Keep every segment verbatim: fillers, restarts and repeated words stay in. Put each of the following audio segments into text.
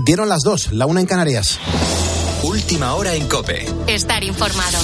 Dieron las dos, la una en Canarias. Última hora en COPE. Estar informado.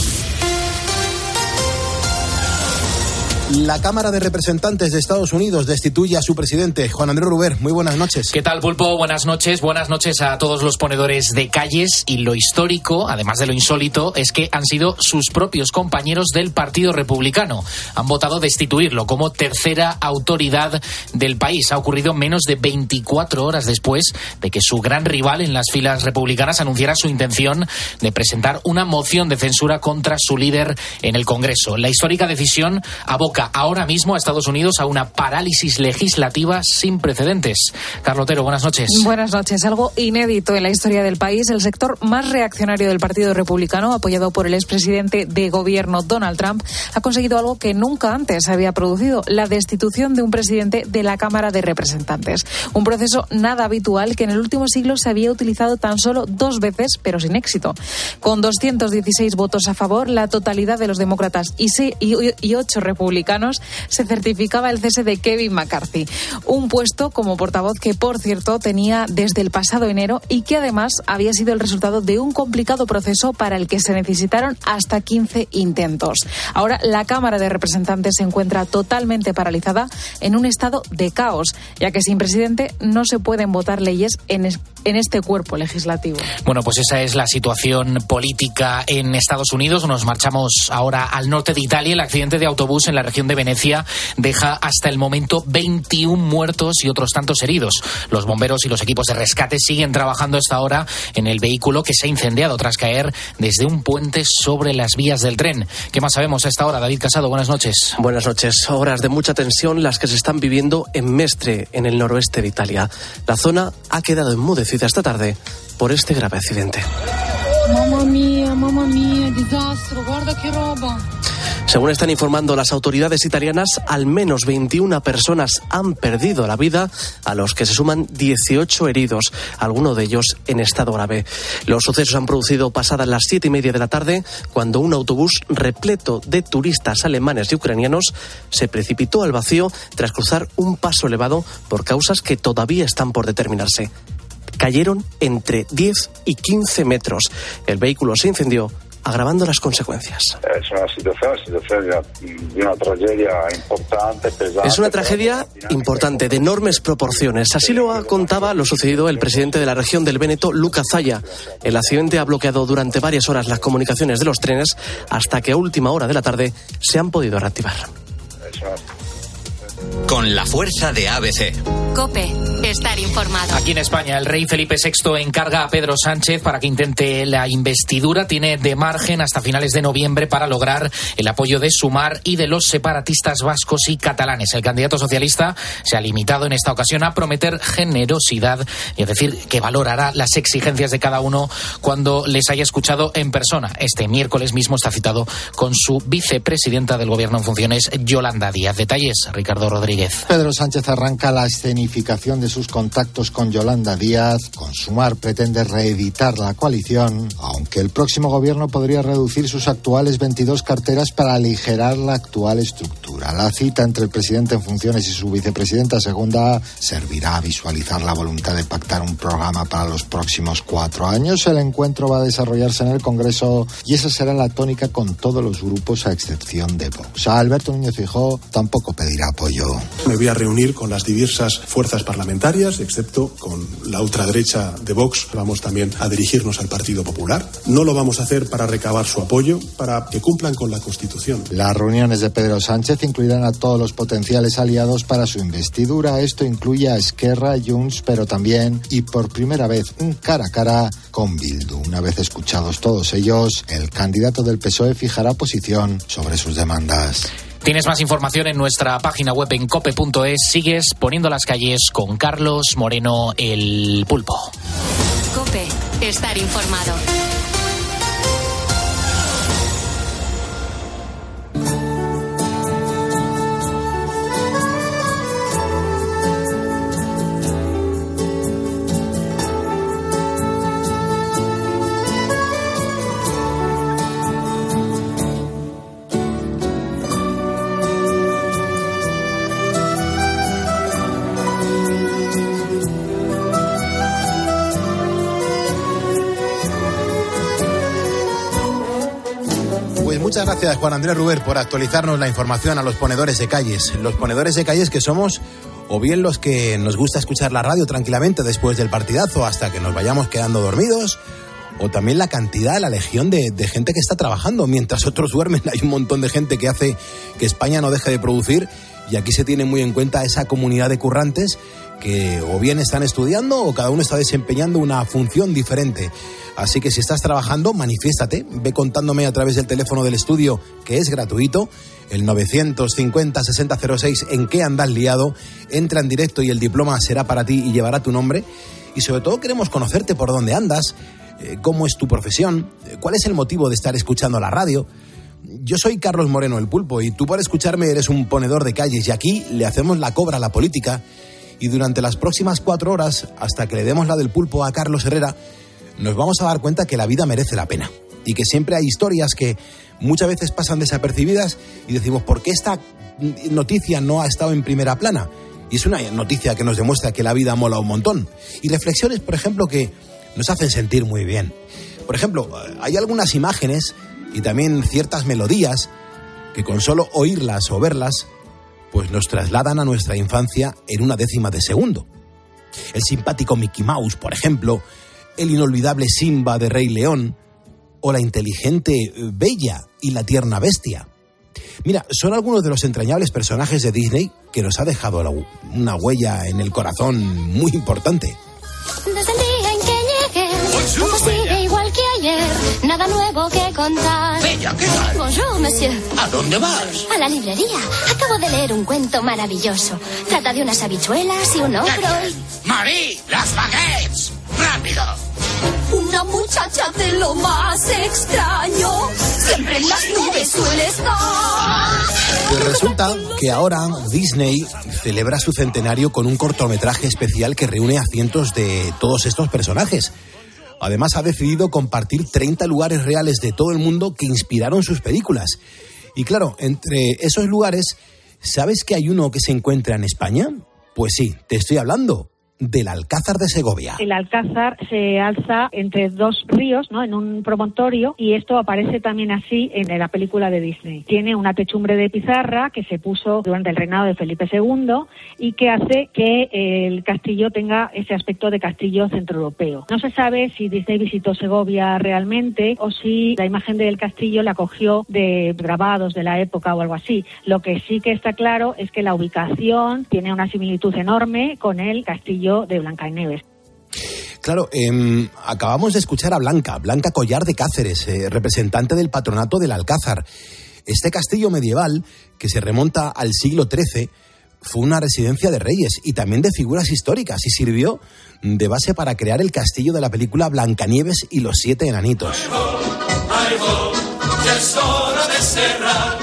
La Cámara de Representantes de Estados Unidos destituye a su presidente, Juan Andrés Ruber. Muy buenas noches. ¿Qué tal, Pulpo? Buenas noches. Buenas noches a todos los ponedores de calles. Y lo histórico, además de lo insólito, es que han sido sus propios compañeros del Partido Republicano. Han votado destituirlo como tercera autoridad del país. Ha ocurrido menos de veinticuatro horas después de que su gran rival en las filas republicanas anunciara su intención de presentar una moción de censura contra su líder en el Congreso. La histórica decisión aboca ahora mismo a Estados Unidos a una parálisis legislativa sin precedentes. Carla Otero, buenas noches. Buenas noches. Algo inédito en la historia del país. El sector más reaccionario del Partido Republicano, apoyado por el expresidente de gobierno Donald Trump, ha conseguido algo que nunca antes se había producido: la destitución de un presidente de la Cámara de Representantes. Un proceso nada habitual que en el último siglo se había utilizado tan solo dos veces, pero sin éxito. Con doscientos dieciséis votos a favor, la totalidad de los demócratas y, seis, y, y ocho republicanos, se certificaba el cese de Kevin McCarthy, un puesto como portavoz que, por cierto, tenía desde el pasado enero y que además había sido el resultado de un complicado proceso para el que se necesitaron hasta quince intentos. Ahora la Cámara de Representantes se encuentra totalmente paralizada en un estado de caos, ya que sin presidente no se pueden votar leyes en, es, en este cuerpo legislativo. Bueno, pues esa es la situación política en Estados Unidos. Nos marchamos ahora al norte de Italia. El accidente de autobús en la región de Venecia deja hasta el momento veintiún muertos y otros tantos heridos. Los bomberos y los equipos de rescate siguen trabajando hasta ahora en el vehículo que se ha incendiado tras caer desde un puente sobre las vías del tren. ¿Qué más sabemos a esta hora? David Casado, buenas noches. Buenas noches. Horas de mucha tensión las que se están viviendo en Mestre, en el noroeste de Italia. La zona ha quedado enmudecida esta tarde por este grave accidente. Mamma mía, mamma mía, desastre, guarda qué roba. Según están informando las autoridades italianas, al menos veintiuna personas han perdido la vida, a los que se suman dieciocho heridos, algunos de ellos en estado grave. Los sucesos han producido pasadas las siete y media de la tarde, cuando un autobús repleto de turistas alemanes y ucranianos se precipitó al vacío tras cruzar un paso elevado por causas que todavía están por determinarse. Cayeron entre diez y quince metros. El vehículo se incendió, agravando las consecuencias. Es una situación, situación de una tragedia importante, pesante. Es una tragedia importante, de enormes proporciones. Así lo contaba lo sucedido el presidente de la región del Véneto, Luca Zaia. El accidente ha bloqueado durante varias horas las comunicaciones de los trenes hasta que a última hora de la tarde se han podido reactivar. Con la fuerza de A B C. COPE, estar informado. Aquí en España, el rey Felipe sexto encarga a Pedro Sánchez para que intente la investidura. Tiene de margen hasta finales de noviembre para lograr el apoyo de Sumar y de los separatistas vascos y catalanes. El candidato socialista se ha limitado en esta ocasión a prometer generosidad y a decir que valorará las exigencias de cada uno cuando les haya escuchado en persona. Este miércoles mismo está citado con su vicepresidenta del Gobierno en funciones, Yolanda Díaz. Detalles, Ricardo Rodríguez. Pedro Sánchez arranca la escenificación de sus contactos con Yolanda Díaz. Con Sumar pretende reeditar la coalición, aunque el próximo gobierno podría reducir sus actuales veintidós carteras para aligerar la actual estructura. La cita entre el presidente en funciones y su vicepresidenta segunda servirá a visualizar la voluntad de pactar un programa para los próximos cuatro años. El encuentro va a desarrollarse en el Congreso y esa será la tónica con todos los grupos a excepción de Vox. A Alberto Núñez Feijóo tampoco pedirá apoyo. Me voy a reunir con las diversas fuerzas parlamentarias, excepto con la ultraderecha de Vox. Vamos también a dirigirnos al Partido Popular. No lo vamos a hacer para recabar su apoyo, para que cumplan con la Constitución. Las reuniones de Pedro Sánchez incluirán a todos los potenciales aliados para su investidura. Esto incluye a Esquerra, Junts, pero también, y por primera vez, un cara a cara con Bildu. Una vez escuchados todos ellos, el candidato del P S O E fijará posición sobre sus demandas. Tienes más información en nuestra página web en cope punto es. Sigues poniendo las calles con Carlos Moreno, el Pulpo. COPE, estar informado. Muchas gracias, Juan Andrés Ruber, por actualizarnos la información a los ponedores de calles. Los ponedores de calles que somos o bien los que nos gusta escuchar la radio tranquilamente después del partidazo hasta que nos vayamos quedando dormidos, o también la cantidad, la legión de, de gente que está trabajando. Mientras otros duermen, hay un montón de gente que hace que España no deje de producir, y aquí se tiene muy en cuenta esa comunidad de currantes que o bien están estudiando o cada uno está desempeñando una función diferente. Así que si estás trabajando, manifiéstate, ve contándome a través del teléfono del estudio, que es gratuito, el novecientos cincuenta sesenta cero seis, en qué andas liado. Entra en directo y el diploma será para ti y llevará tu nombre. Y sobre todo queremos conocerte por dónde andas, eh, cómo es tu profesión, eh, cuál es el motivo de estar escuchando la radio. Yo soy Carlos Moreno, el Pulpo, y tú por escucharme eres un ponedor de calles, y aquí le hacemos la cobra a la política, y durante las próximas cuatro horas, hasta que le demos la del pulpo a Carlos Herrera, nos vamos a dar cuenta que la vida merece la pena, y que siempre hay historias que muchas veces pasan desapercibidas y decimos, ¿por qué esta noticia no ha estado en primera plana? Y es una noticia que nos demuestra que la vida mola un montón. Y reflexiones, por ejemplo, que nos hacen sentir muy bien. Por ejemplo, hay algunas imágenes y también ciertas melodías que con solo oírlas o verlas, pues nos trasladan a nuestra infancia en una décima de segundo. El simpático Mickey Mouse, por ejemplo, el inolvidable Simba de Rey León, o la inteligente Bella y la tierna Bestia. Mira, son algunos de los entrañables personajes de Disney que nos ha dejado la, una huella en el corazón muy importante. Desde el día en que llegué, todo sigue igual que ayer, nada nuevo que contar. Bella, ¿qué tal? Bonjour, monsieur. ¿A dónde vas? A la librería. Acabo de leer un cuento maravilloso. Trata de unas habichuelas y un ogro y... ¡Marie, las baguettes! ¡Rápido! Una muchacha de lo más extraño, siempre en las nubes suele estar. Pues resulta que ahora Disney celebra su centenario con un cortometraje especial que reúne a cientos de todos estos personajes. Además, ha decidido compartir treinta lugares reales de todo el mundo que inspiraron sus películas. Y claro, entre esos lugares, ¿sabes que hay uno que se encuentra en España? Pues sí, te estoy hablando del Alcázar de Segovia. El Alcázar se alza entre dos ríos, ¿no?, en un promontorio, y esto aparece también así en la película de Disney. Tiene una techumbre de pizarra que se puso durante el reinado de Felipe segundo y que hace que el castillo tenga ese aspecto de castillo centroeuropeo. No se sabe si Disney visitó Segovia realmente o si la imagen del castillo la cogió de grabados de la época o algo así. Lo que sí que está claro es que la ubicación tiene una similitud enorme con el castillo de Blancanieves. Claro, eh, acabamos de escuchar a Blanca, Blanca Collar de Cáceres, eh, representante del patronato del Alcázar. Este castillo medieval, que se remonta al siglo trece, fue una residencia de reyes y también de figuras históricas, y sirvió de base para crear el castillo de la película Blancanieves y los siete enanitos. Ay, bo, ay, bo, ya es hora de cerrar.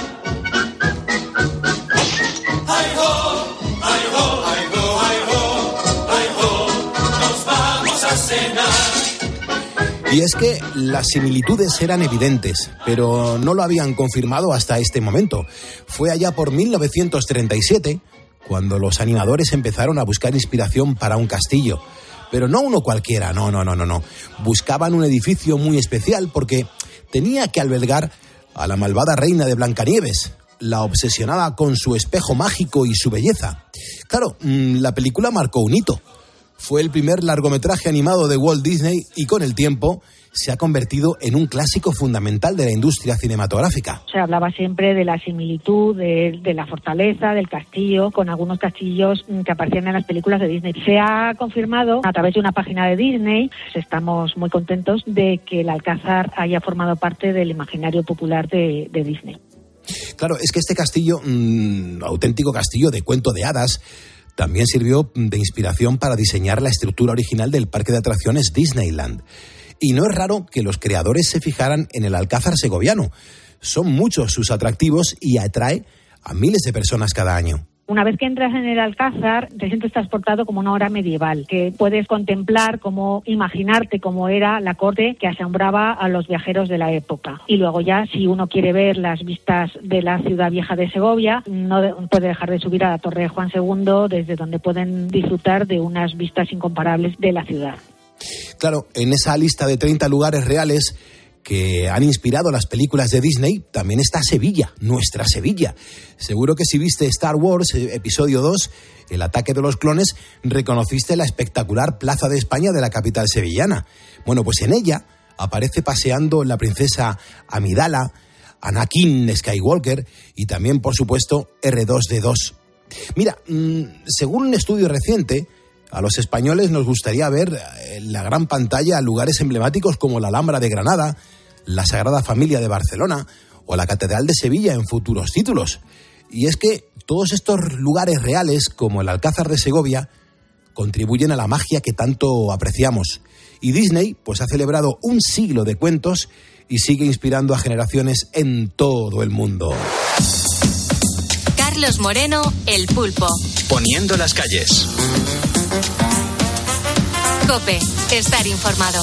Ay, bo, ay, bo, ay, bo, ay, bo, ay, bo, nos vamos a cenar. Y es que las similitudes eran evidentes, pero no lo habían confirmado hasta este momento. Fue allá por mil novecientos treinta y siete cuando los animadores empezaron a buscar inspiración para un castillo. Pero no uno cualquiera, no, no, no, no, no. Buscaban un edificio muy especial porque tenía que albergar a la malvada reina de Blancanieves, la obsesionada con su espejo mágico y su belleza. Claro, la película marcó un hito. Fue el primer largometraje animado de Walt Disney y con el tiempo se ha convertido en un clásico fundamental de la industria cinematográfica. Se hablaba siempre de la similitud, de, de la fortaleza, del castillo, con algunos castillos que aparecían en las películas de Disney. Se ha confirmado a través de una página de Disney. Estamos muy contentos de que el Alcázar haya formado parte del imaginario popular de, de Disney. Claro, es que este castillo, mmm, auténtico castillo de cuento de hadas, también sirvió de inspiración para diseñar la estructura original del parque de atracciones Disneyland. Y no es raro que los creadores se fijaran en el Alcázar segoviano. Son muchos sus atractivos y atrae a miles de personas cada año. Una vez que entras en el Alcázar, te sientes transportado como una hora medieval, que puedes contemplar, como imaginarte cómo era la corte que asombraba a los viajeros de la época. Y luego ya, si uno quiere ver las vistas de la ciudad vieja de Segovia, no de, puede dejar de subir a la Torre de Juan segundo, desde donde pueden disfrutar de unas vistas incomparables de la ciudad. Claro, en esa lista de treinta lugares reales que han inspirado las películas de Disney, también está Sevilla, nuestra Sevilla. Seguro que si viste Star Wars, episodio dos, el ataque de los clones, reconociste la espectacular Plaza de España de la capital sevillana. Bueno, pues en ella aparece paseando la princesa Amidala, Anakin Skywalker y también, por supuesto, erre dos de dos. Mira, mmm, según un estudio reciente, a los españoles nos gustaría ver en la gran pantalla lugares emblemáticos como la Alhambra de Granada, la Sagrada Familia de Barcelona o la Catedral de Sevilla en futuros títulos. Y es que todos estos lugares reales, como el Alcázar de Segovia, contribuyen a la magia que tanto apreciamos. Y Disney, pues, ha celebrado un siglo de cuentos y sigue inspirando a generaciones en todo el mundo. Carlos Moreno, El Pulpo. Poniendo las calles. COPE, estar informado.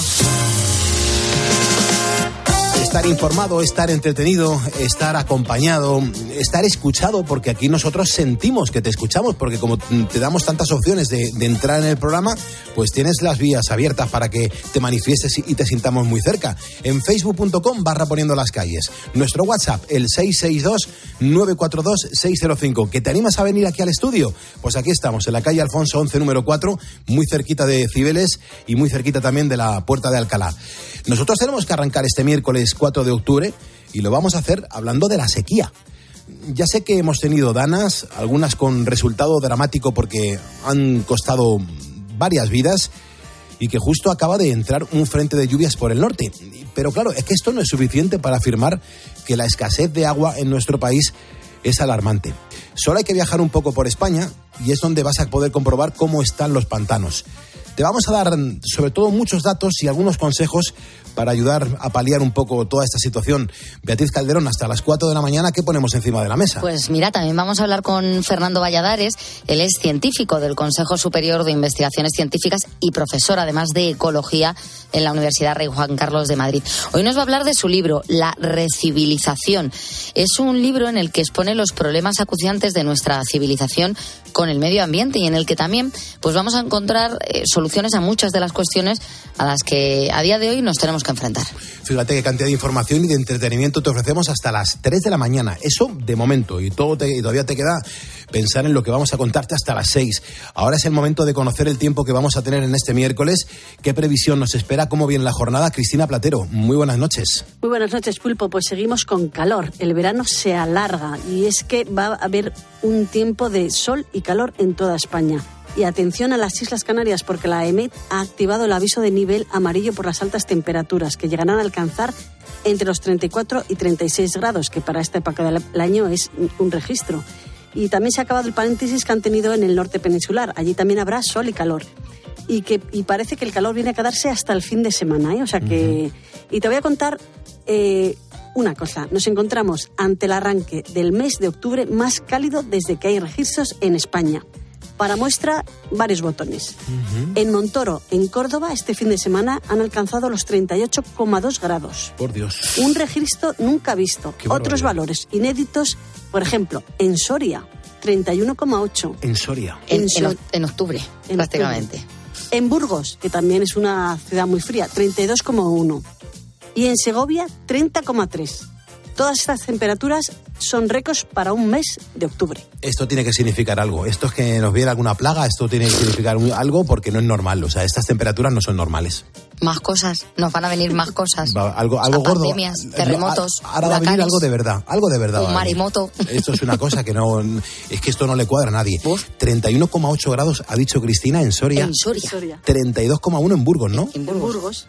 Estar informado, estar entretenido, estar acompañado, estar escuchado, porque aquí nosotros sentimos que te escuchamos, porque como te damos tantas opciones de, de entrar en el programa, pues tienes las vías abiertas para que te manifiestes y te sintamos muy cerca. En facebook punto com barra poniendo las calles. Nuestro WhatsApp, el seis seis dos, nueve cuatro dos, seis cero cinco. ¿Que te animas a venir aquí al estudio? Pues aquí estamos, en la calle Alfonso once, número cuatro, muy cerquita de Cibeles y muy cerquita también de la Puerta de Alcalá. Nosotros tenemos que arrancar este miércoles cuatro de octubre y lo vamos a hacer hablando de la sequía. Ya sé que hemos tenido danas, algunas con resultado dramático porque han costado varias vidas y que justo acaba de entrar un frente de lluvias por el norte. Pero claro, es que esto no es suficiente para afirmar que la escasez de agua en nuestro país es alarmante. Solo hay que viajar un poco por España y es donde vas a poder comprobar cómo están los pantanos. Te vamos a dar sobre todo muchos datos y algunos consejos para ayudar a paliar un poco toda esta situación. Beatriz Calderón, hasta las cuatro de la mañana, ¿qué ponemos encima de la mesa? Pues mira, también vamos a hablar con Fernando Valladares. Él es científico del Consejo Superior de Investigaciones Científicas y profesor, además de Ecología, en la Universidad Rey Juan Carlos de Madrid. Hoy nos va a hablar de su libro, La Recivilización. Es un libro en el que expone los problemas acuciantes de nuestra civilización con el medio ambiente y en el que también pues vamos a encontrar eh, soluciones a muchas de las cuestiones a las que a día de hoy nos tenemos que enfrentar. Fíjate qué cantidad de información y de entretenimiento te ofrecemos hasta las tres de la mañana. Eso de momento, y todo te, y todavía te queda pensar en lo que vamos a contarte hasta las seis. Ahora es el momento de conocer el tiempo que vamos a tener en este miércoles. ¿Qué previsión nos espera? ¿Cómo viene la jornada? Cristina Platero, muy buenas noches. Muy buenas noches, Pulpo. Pues seguimos con calor. El verano se alarga y es que va a haber un tiempo de sol y calor en toda España. Y atención a las Islas Canarias, porque la E M E T ha activado el aviso de nivel amarillo por las altas temperaturas, que llegarán a alcanzar entre los treinta y cuatro y treinta y seis grados, que para esta época del año es un registro. Y también se ha acabado el paréntesis que han tenido en el norte peninsular. Allí también habrá sol y calor. Y, que, y parece que el calor viene a quedarse hasta el fin de semana, ¿eh? O sea que... Uh-huh. Y te voy a contar eh, una cosa. Nos encontramos ante el arranque del mes de octubre más cálido desde que hay registros en España. Para muestra, varios botones. Uh-huh. En Montoro, en Córdoba, este fin de semana han alcanzado los treinta y ocho coma dos grados. Por Dios. Un registro nunca visto. Qué Otros barbaridad. Valores inéditos, por ejemplo, en Soria, treinta y uno coma ocho. En Soria. En, En, en, So- en octubre, en prácticamente. octubre. En Burgos, que también es una ciudad muy fría, treinta y dos coma uno. Y en Segovia, treinta coma tres. Todas estas temperaturas son récords para un mes de octubre. Esto tiene que significar algo. Esto es que nos viene alguna plaga, esto tiene que significar un- algo porque no es normal. O sea, estas temperaturas no son normales. Más cosas, nos van a venir más cosas. Va- algo algo O sea, gordo. pandemias, terremotos, A- Ahora va a venir huracanes. algo de verdad. Algo de verdad. Un va a venir. maremoto. Esto es una cosa que no... Es que esto no le cuadra a nadie. treinta y uno coma ocho grados, ha dicho Cristina, en Soria. En Soria. Soria. treinta y dos coma uno en Burgos, ¿no? En En Burgos. Burgos.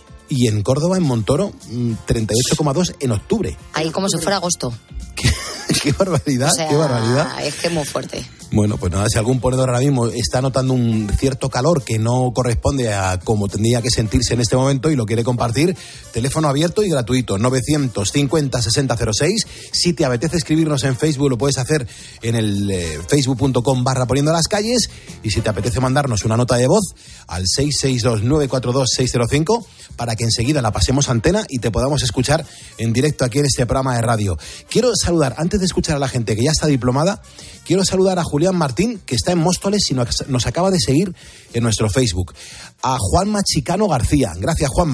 Y en Córdoba, en Montoro, mm, treinta y ocho coma dos en octubre. Ahí como si fuera agosto. ¡Qué barbaridad! O sea, ¡Qué barbaridad! es que es muy fuerte. Bueno, pues nada, si algún ponedor ahora mismo está notando un cierto calor que no corresponde a como tendría que sentirse en este momento y lo quiere compartir, teléfono abierto y gratuito, novecientos cincuenta sesenta cero seis. Si te apetece escribirnos en Facebook, lo puedes hacer en el eh, facebook punto com barra poniendo las calles. Y si te apetece mandarnos una nota de voz al seis seis dos, nueve cuatro dos, seis cero cinco para que enseguida la pasemos a antena y te podamos escuchar en directo aquí en este programa de radio. Quiero saludar, antes de escuchar a la gente que ya está diplomada, quiero saludar a Julián Martín, que está en Móstoles y nos, nos acaba de seguir en nuestro Facebook. A Juanma Chicano García, gracias Juanma.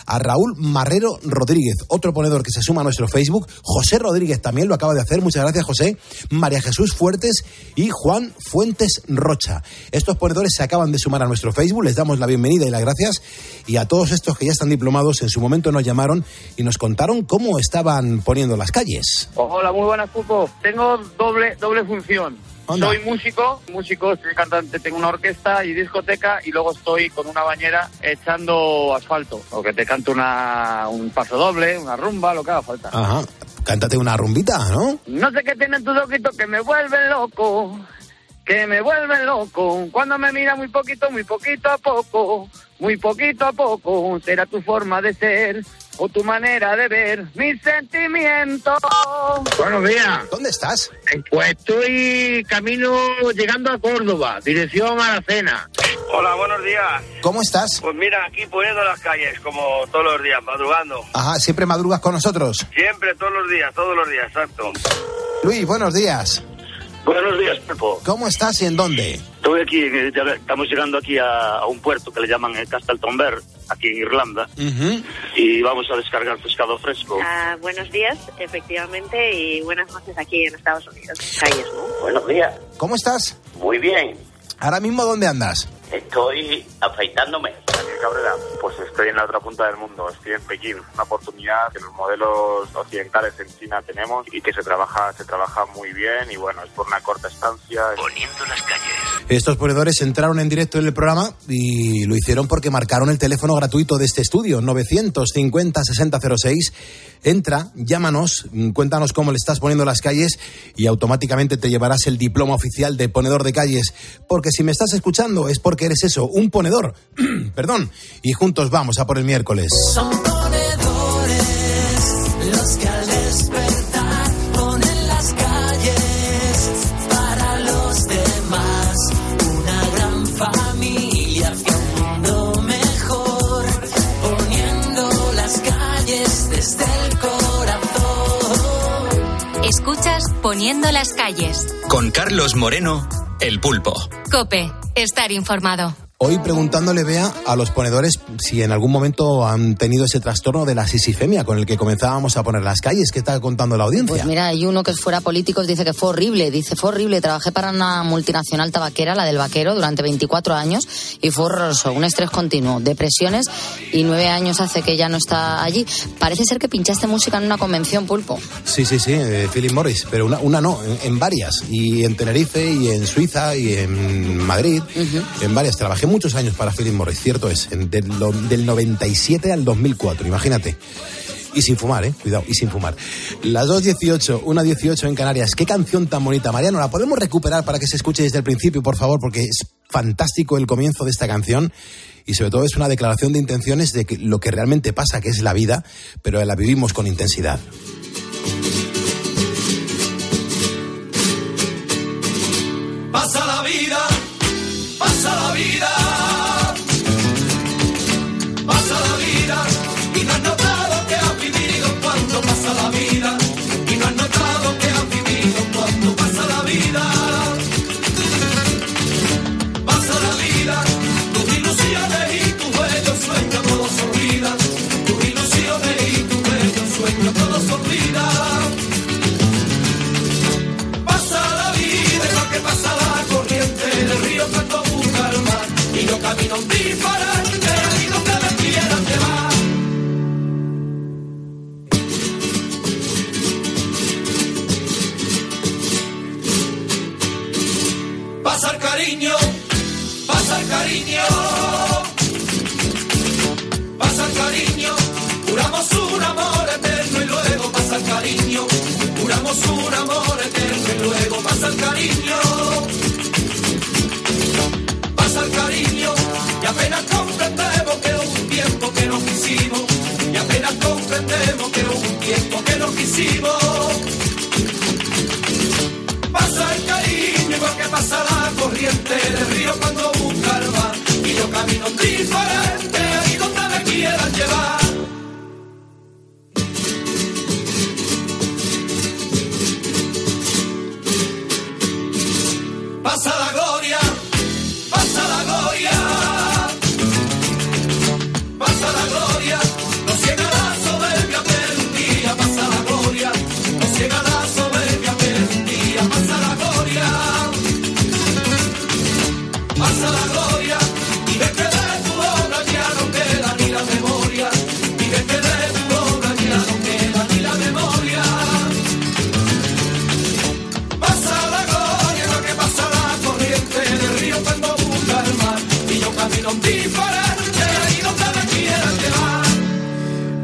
a Raúl Marrero Rodríguez, otro ponedor que se suma a nuestro Facebook. José Rodríguez también lo acaba de hacer, muchas gracias José. María Jesús Fuertes y Juan Fuentes Rocha. Estos ponedores se acaban de sumar a nuestro Facebook, les damos la bienvenida y las gracias. Y a todos estos que ya están diplomados, en su momento nos llamaron y nos contaron cómo estaban poniendo las calles. Hola, muy buenas, Pulpo. Tengo doble, doble función. Onda. Soy músico, músico, soy cantante, tengo una orquesta y discoteca y luego estoy con una bañera echando asfalto. O que te canto una, un paso doble, una rumba, lo que haga falta. Ajá, cántate una rumbita, ¿no? No sé qué tienen tus ojitos que me vuelven loco, que me vuelven loco. Cuando me mira muy poquito, muy poquito a poco, muy poquito a poco, será tu forma de ser o tu manera de ver mis sentimientos. Buenos días. ¿Dónde estás? Pues estoy camino llegando a Córdoba, dirección a la cena. Hola, buenos días. ¿Cómo estás? Pues mira, aquí poniendo las calles, como todos los días, madrugando. Ajá, ¿siempre madrugas con nosotros? Siempre, todos los días, todos los días, exacto. Luis, buenos días. Buenos días, Pepo. ¿Cómo estás y en dónde? Estoy aquí, estamos llegando aquí a, a un puerto que le llaman el Casteltomber, aquí en Irlanda, uh-huh. y vamos a descargar pescado fresco. Uh, buenos días, efectivamente, y buenas noches aquí en Estados Unidos. Calles, ¿no? Buenos días. ¿Cómo estás? Muy bien. ¿Ahora mismo dónde andas? Estoy afeitándome. Daniel Cabrera, pues estoy en la otra punta del mundo, estoy en Pekín, una oportunidad que los modelos occidentales en China tenemos y que se trabaja se trabaja muy bien y bueno, es por una corta estancia. Poniendo las calles. Estos ponedores entraron en directo en el programa y lo hicieron porque marcaron el teléfono gratuito de este estudio, novecientos cincuenta sesenta cero seis. Entra, llámanos, cuéntanos cómo le estás poniendo las calles y automáticamente te llevarás el diploma oficial de ponedor de calles. Porque si me estás escuchando es porque eres eso, un ponedor. Perdón. Y juntos vamos a por el miércoles. Son ponedores los que al despertar ponen las calles para los demás. Una gran familia hacia un mundo mejor, poniendo las calles desde el corazón. Escuchas Poniendo las calles. Con Carlos Moreno, El Pulpo. COPE. Estar informado. Hoy preguntándole, Bea, a los ponedores si en algún momento han tenido ese trastorno de la sisifemia con el que comenzábamos a poner las calles. ¿Qué está contando la audiencia? Pues mira, hay uno que fuera político, dice que fue horrible. Dice, fue horrible. Trabajé para una multinacional tabaquera, la del Vaquero, durante veinticuatro años y fue horroroso. Un estrés continuo, depresiones y nueve años hace que ya no está allí. Parece ser que pinchaste música en una convención, Pulpo. Sí, sí, sí, eh, Philip Morris, pero una, una no, en, en varias. Y en Tenerife, y en Suiza, y en Madrid, uh-huh. en varias. Trabajé muchos años para Philip Morris, cierto es, en, del, del noventa y siete al dos mil cuatro, imagínate. Y sin fumar, eh, cuidado, y sin fumar. Las dos dieciocho, una dieciocho en Canarias. Qué canción tan bonita, Mariano. ¿La podemos recuperar para que se escuche desde el principio, por favor? Porque es fantástico el comienzo de esta canción. Y sobre todo es una declaración de intenciones de que lo que realmente pasa, que es la vida, pero la vivimos con intensidad. Pasa la vida, pasa la vida, pasa la vida y no has notado que has vivido cuando pasa la vida, y no has notado que has vivido cuando pasa la vida. Pasa la vida, tus ilusiones y tus bellos sueños todos se olvidan, tus ilusiones y tus bellos sueños todos se olvidan. Pasa la vida, es lo que pasa la corriente del río cuando busca el mar, y yo camino diferente y donde me quieran llevar. Pasa el cariño, pasa el cariño, pasa el cariño, juramos un amor eterno y luego pasa el cariño, juramos un amor eterno y luego pasa el cariño. Pasa el cariño y apenas comprendemos que es un tiempo que nos quisimos, y apenas comprendemos que es un tiempo que nos quisimos. Pasa el cariño igual que pasa la corriente del río cuando busca el mar, y yo camino diferente ahí donde me quieran llevar. Pasa la gloria, pasa la gloria, pasa la gloria,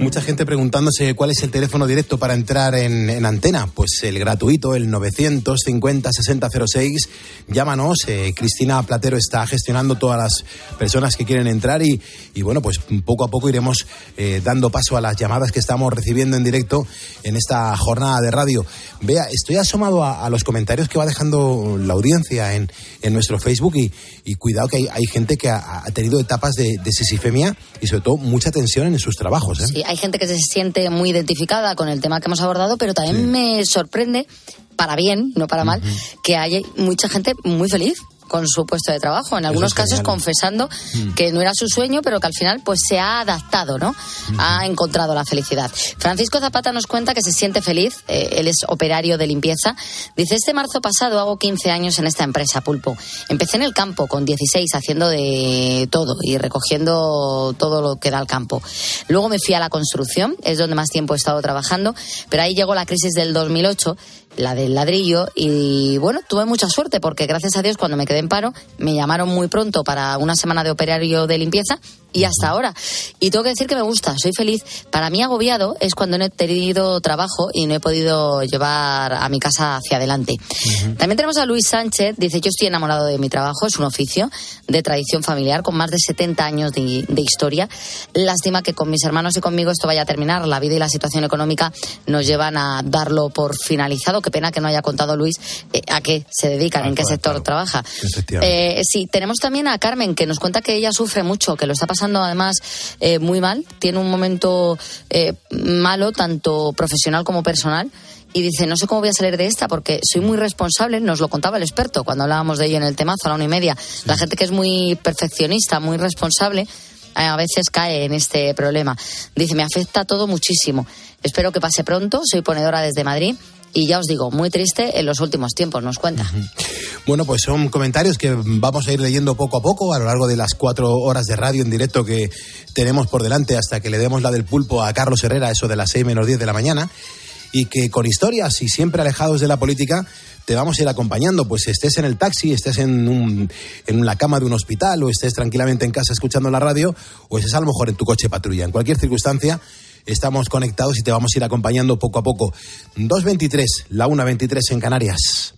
Mucha gente preguntándose cuál es el teléfono directo para entrar en, en antena. Pues el gratuito, el novecientos cincuenta sesenta cero seis. Llámanos. Eh, Cristina Platero está gestionando todas las personas que quieren entrar y, y bueno, pues poco a poco iremos eh, dando paso a las llamadas que estamos recibiendo en directo en esta jornada de radio. Vea, estoy asomado a, a los comentarios que va dejando la audiencia en, en nuestro Facebook y, y cuidado que hay, hay gente que ha, ha tenido etapas de, de sisifemia y sobre todo mucha tensión en sus trabajos, ¿eh? Sí, hay gente que se siente muy identificada con el tema que hemos abordado, pero también sí. me sorprende, para bien, no para mal, uh-huh. que haya mucha gente muy feliz con su puesto de trabajo, en algunos casos confesando mm. que no era su sueño, pero que al final pues se ha adaptado, ¿no? Mm. Ha encontrado la felicidad. Francisco Zapata nos cuenta que se siente feliz, eh, él es operario de limpieza. Dice, este marzo pasado hago quince años en esta empresa, Pulpo. Empecé en el campo con dieciséis haciendo de todo y recogiendo todo lo que da el campo. Luego me fui a la construcción, es donde más tiempo he estado trabajando, pero ahí llegó la crisis del dos mil ocho, la del ladrillo, y bueno, tuve mucha suerte porque gracias a Dios cuando me quedé en paro me llamaron muy pronto para una semana de operario de limpieza y hasta ahora. Y tengo que decir que me gusta, soy feliz. Para mí agobiado es cuando no he tenido trabajo y no he podido llevar a mi casa hacia adelante. Uh-huh. También tenemos a Luis Sánchez, dice, yo estoy enamorado de mi trabajo, es un oficio de tradición familiar con más de setenta años de, de historia. Lástima que con mis hermanos y conmigo esto vaya a terminar. La vida y la situación económica nos llevan a darlo por finalizado. Qué pena que no haya contado Luis eh, a qué se dedican, ah, en qué claro, sector claro. trabaja. Eh, sí, tenemos también a Carmen, que nos cuenta que ella sufre mucho, que lo está pasando además eh, muy mal, tiene un momento eh, malo, tanto profesional como personal, y dice, no sé cómo voy a salir de esta porque soy muy responsable, nos lo contaba el experto cuando hablábamos de ello en el temazo a la una y media. Sí. La gente que es muy perfeccionista, muy responsable, a veces cae en este problema. Dice, me afecta todo muchísimo. Espero que pase pronto, soy ponedora desde Madrid. Y ya os digo, muy triste en los últimos tiempos, nos cuenta. Uh-huh. Bueno, pues son comentarios que vamos a ir leyendo poco a poco a lo largo de las cuatro horas de radio en directo que tenemos por delante hasta que le demos la del pulpo a Carlos Herrera, eso de las seis menos diez de la mañana, y que con historias y siempre alejados de la política te vamos a ir acompañando, pues estés en el taxi, estés en, un, en la cama de un hospital o estés tranquilamente en casa escuchando la radio o estés a lo mejor en tu coche patrulla. En cualquier circunstancia estamos conectados y te vamos a ir acompañando poco a poco. dos veintitrés, la una veintitrés en Canarias.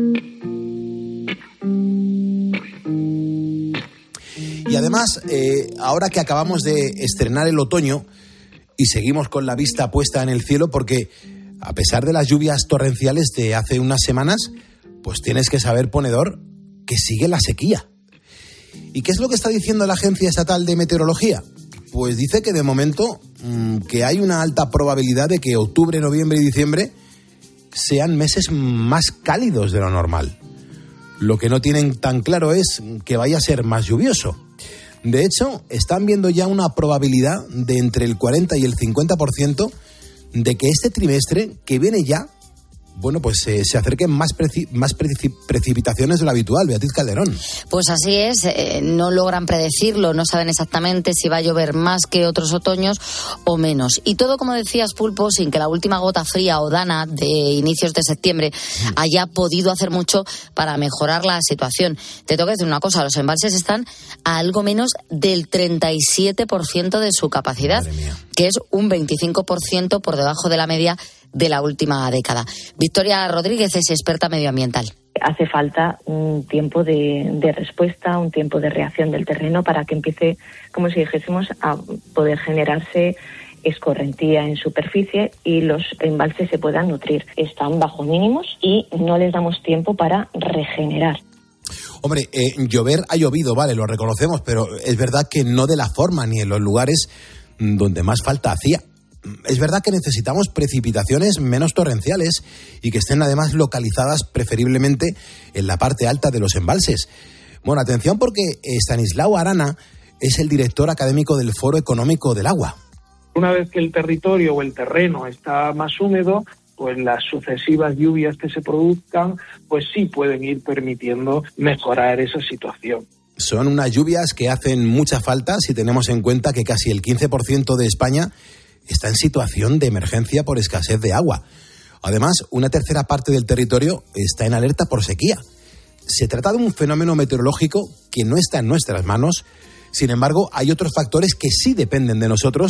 Y además, eh, ahora que acabamos de estrenar el otoño y seguimos con la vista puesta en el cielo, porque a pesar de las lluvias torrenciales de hace unas semanas, pues tienes que saber, ponedor, que sigue la sequía. ¿Y qué es lo que está diciendo la Agencia Estatal de Meteorología? Pues dice que de momento mmm, que hay una alta probabilidad de que octubre, noviembre y diciembre sean meses más cálidos de lo normal. Lo que no tienen tan claro es que vaya a ser más lluvioso. De hecho, están viendo ya una probabilidad de entre el cuarenta y el cincuenta por ciento de que este trimestre que viene ya, bueno, pues eh, se acerquen más, preci- más preci- precipitaciones de lo habitual. Beatriz Calderón. Pues así es, eh, no logran predecirlo, no saben exactamente si va a llover más que otros otoños o menos. Y todo, como decías, Pulpo, sin que la última gota fría o dana de inicios de septiembre mm. haya podido hacer mucho para mejorar la situación. Te tengo que decir una cosa, los embalses están a algo menos del treinta y siete por ciento de su capacidad, que es un veinticinco por ciento por debajo de la media de la última década. Victoria Rodríguez es experta medioambiental. Hace falta un tiempo de, de respuesta, un tiempo de reacción del terreno para que empiece, como si dijésemos, a poder generarse escorrentía en superficie y los embalses se puedan nutrir. Están bajo mínimos y no les damos tiempo para regenerar. Hombre, eh, llover ha llovido, vale, lo reconocemos, pero es verdad que no de la forma ni en los lugares donde más falta hacía. Es verdad que necesitamos precipitaciones menos torrenciales y que estén además localizadas preferiblemente en la parte alta de los embalses. Bueno, atención porque Estanislao Arana es el director académico del Foro Económico del Agua. Una vez que el territorio o el terreno está más húmedo, pues las sucesivas lluvias que se produzcan, pues sí pueden ir permitiendo mejorar esa situación. Son unas lluvias que hacen mucha falta si tenemos en cuenta que casi el quince por ciento de España está en situación de emergencia por escasez de agua. Además, una tercera parte del territorio está en alerta por sequía. Se trata de un fenómeno meteorológico que no está en nuestras manos. Sin embargo, hay otros factores que sí dependen de nosotros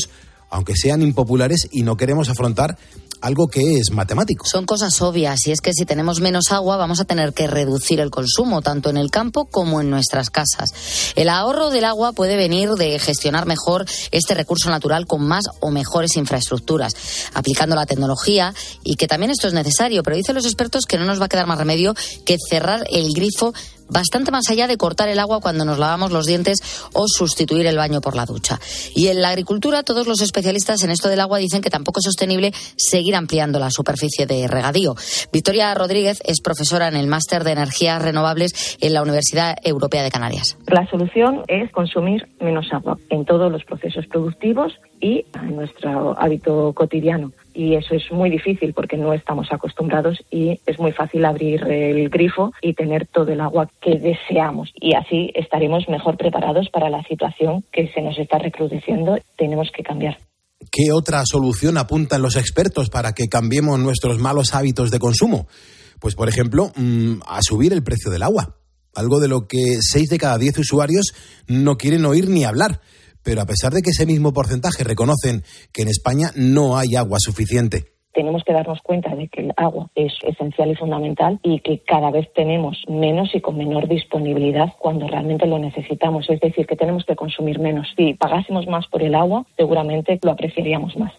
aunque sean impopulares, y no queremos afrontar algo que es matemático. Son cosas obvias, y es que si tenemos menos agua vamos a tener que reducir el consumo, tanto en el campo como en nuestras casas. El ahorro del agua puede venir de gestionar mejor este recurso natural con más o mejores infraestructuras, aplicando la tecnología, y que también esto es necesario, pero dicen los expertos que no nos va a quedar más remedio que cerrar el grifo bastante más allá de cortar el agua cuando nos lavamos los dientes o sustituir el baño por la ducha. Y en la agricultura, todos los especialistas en esto del agua dicen que tampoco es sostenible seguir ampliando la superficie de regadío. Victoria Rodríguez es profesora en el Máster de Energías Renovables en la Universidad Europea de Canarias. La solución es consumir menos agua en todos los procesos productivos y en nuestro hábito cotidiano. Y eso es muy difícil porque no estamos acostumbrados y es muy fácil abrir el grifo y tener todo el agua que deseamos. Y así estaremos mejor preparados para la situación que se nos está recrudeciendo. Tenemos que cambiar. ¿Qué otra solución apuntan los expertos para que cambiemos nuestros malos hábitos de consumo? Pues, por ejemplo, mmm, a subir el precio del agua. Algo de lo que seis de cada diez usuarios no quieren oír ni hablar. Pero a pesar de que ese mismo porcentaje reconocen que en España no hay agua suficiente. Tenemos que darnos cuenta de que el agua es esencial y fundamental y que cada vez tenemos menos y con menor disponibilidad cuando realmente lo necesitamos. Es decir, que tenemos que consumir menos. Si pagásemos más por el agua, seguramente lo apreciaríamos más.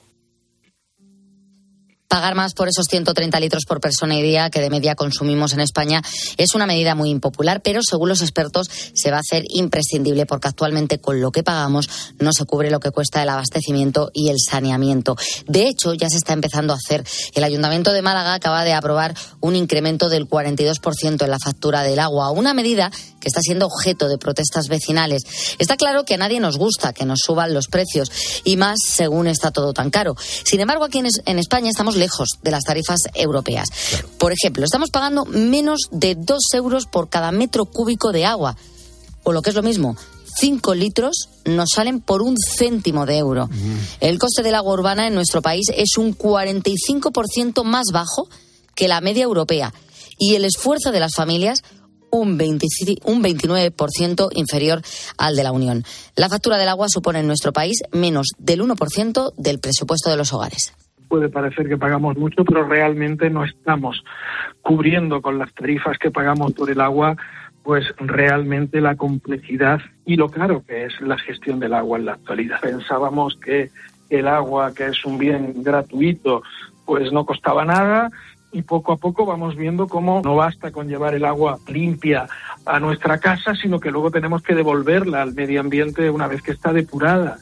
Pagar más por esos ciento treinta litros por persona y día que de media consumimos en España es una medida muy impopular, pero según los expertos se va a hacer imprescindible porque actualmente con lo que pagamos no se cubre lo que cuesta el abastecimiento y el saneamiento. De hecho, ya se está empezando a hacer. El Ayuntamiento de Málaga acaba de aprobar un incremento del cuarenta y dos por ciento en la factura del agua, una medida que está siendo objeto de protestas vecinales. Está claro que a nadie nos gusta que nos suban los precios, y más según está todo tan caro. Sin embargo, aquí en España estamos lejos de las tarifas europeas. Claro. Por ejemplo, estamos pagando menos de dos euros por cada metro cúbico de agua. O lo que es lo mismo, cinco litros nos salen por un céntimo de euro. Mm. El coste del agua urbana en nuestro país es un cuarenta y cinco por ciento más bajo que la media europea. Y el esfuerzo de las familias un, veinte, un veintinueve por ciento inferior al de la Unión. La factura del agua supone en nuestro país menos del uno por ciento del presupuesto de los hogares. Puede parecer que pagamos mucho, pero realmente no estamos cubriendo con las tarifas que pagamos por el agua, pues realmente la complejidad y lo caro que es la gestión del agua en la actualidad. Pensábamos que el agua, que es un bien gratuito, pues no costaba nada, y poco a poco vamos viendo cómo no basta con llevar el agua limpia a nuestra casa, sino que luego tenemos que devolverla al medio ambiente una vez que está depurada.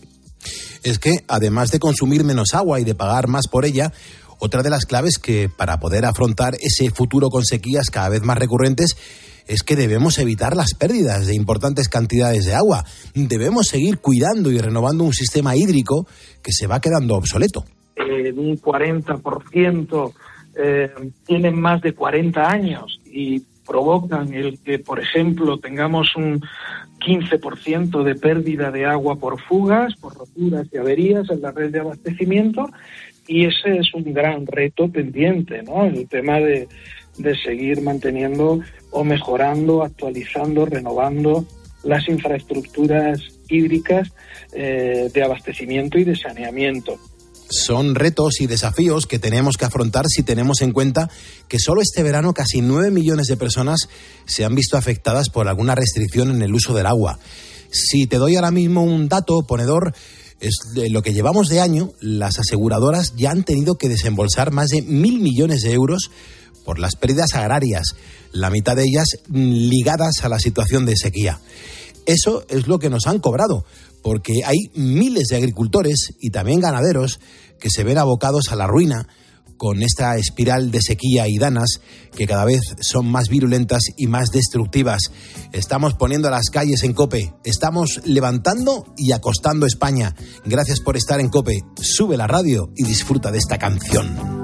Es que, además de consumir menos agua y de pagar más por ella, otra de las claves que para poder afrontar ese futuro con sequías cada vez más recurrentes es que debemos evitar las pérdidas de importantes cantidades de agua. Debemos seguir cuidando y renovando un sistema hídrico que se va quedando obsoleto. Eh, un cuarenta por ciento eh, tienen más de cuarenta años y provocan el que, por ejemplo, tengamos un quince por ciento de pérdida de agua por fugas, por roturas y averías en la red de abastecimiento, y ese es un gran reto pendiente, ¿no? El tema de, de seguir manteniendo o mejorando, actualizando, renovando las infraestructuras hídricas eh, de abastecimiento y de saneamiento. Son retos y desafíos que tenemos que afrontar si tenemos en cuenta que solo este verano casi nueve millones de personas se han visto afectadas por alguna restricción en el uso del agua. Si te doy ahora mismo un dato ponedor, es de lo que llevamos de año, las aseguradoras ya han tenido que desembolsar más de mil millones de euros por las pérdidas agrarias, la mitad de ellas ligadas a la situación de sequía. Eso es lo que nos han cobrado, porque hay miles de agricultores y también ganaderos que se ven abocados a la ruina con esta espiral de sequía y danas que cada vez son más virulentas y más destructivas. Estamos poniendo las calles en COPE, estamos levantando y acostando España. Gracias por estar en COPE. Sube la radio y disfruta de esta canción.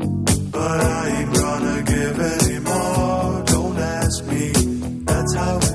How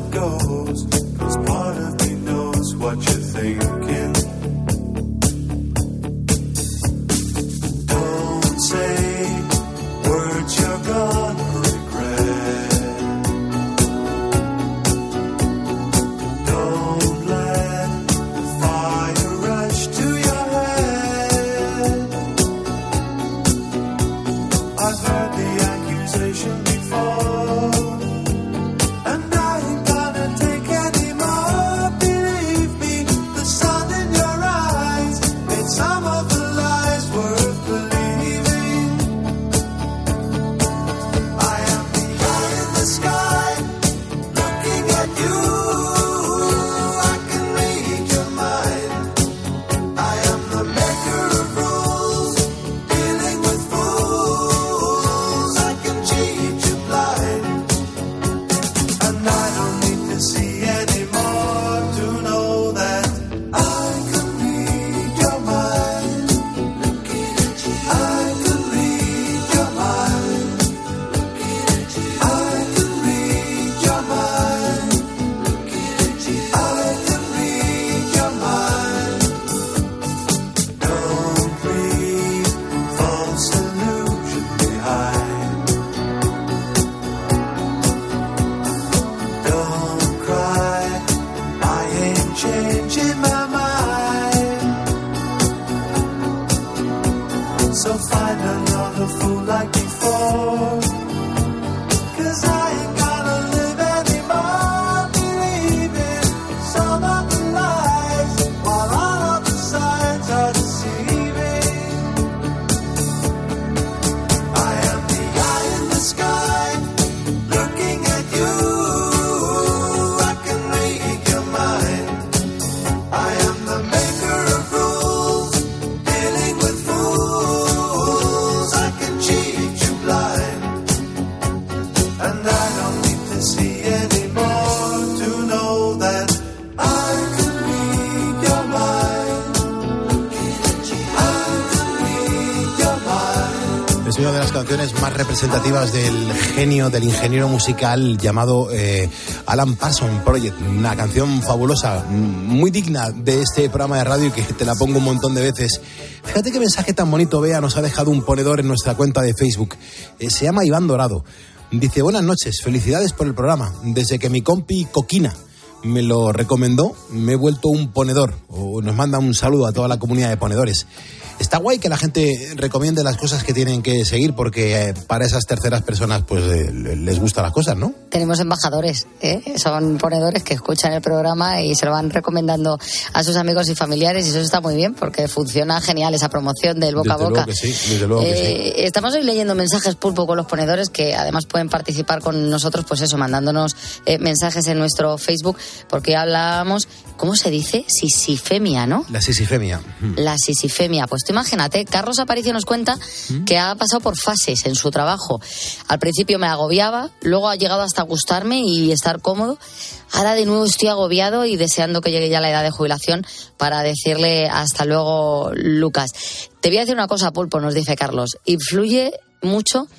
Es una de las canciones más representativas del genio, del ingeniero musical llamado eh, Alan Parsons Project. Una canción fabulosa, muy digna de este programa de radio y que te la pongo un montón de veces. Fíjate qué mensaje tan bonito, Bea, nos ha dejado un ponedor en nuestra cuenta de Facebook. Eh, se llama Iván Dorado. Dice, buenas noches, felicidades por el programa. Desde que mi compi Coquina me lo recomendó, me he vuelto un ponedor. O nos manda un saludo a toda la comunidad de ponedores. Está guay que la gente recomiende las cosas que tienen que seguir porque eh, para esas terceras personas pues eh, les gustan las cosas, ¿no? Tenemos embajadores, ¿eh? Son ponedores que escuchan el programa y se lo van recomendando a sus amigos y familiares y eso está muy bien porque funciona genial esa promoción del boca desde a boca. Luego que sí, desde luego eh, que sí. Estamos hoy leyendo mensajes pulpo con los ponedores que además pueden participar con nosotros, pues eso, mandándonos eh, mensajes en nuestro Facebook porque hablábamos, ¿cómo se dice? Sisifemia, ¿no? La sisifemia. La sisifemia, pues tú imagínate, Carlos Aparicio nos cuenta que ha pasado por fases en su trabajo. Al principio me agobiaba, luego ha llegado hasta gustarme y estar cómodo. Ahora de nuevo estoy agobiado y deseando que llegue ya la edad de jubilación para decirle hasta luego, Lucas. Te voy a decir una cosa, Pulpo, nos dice Carlos. Influye mucho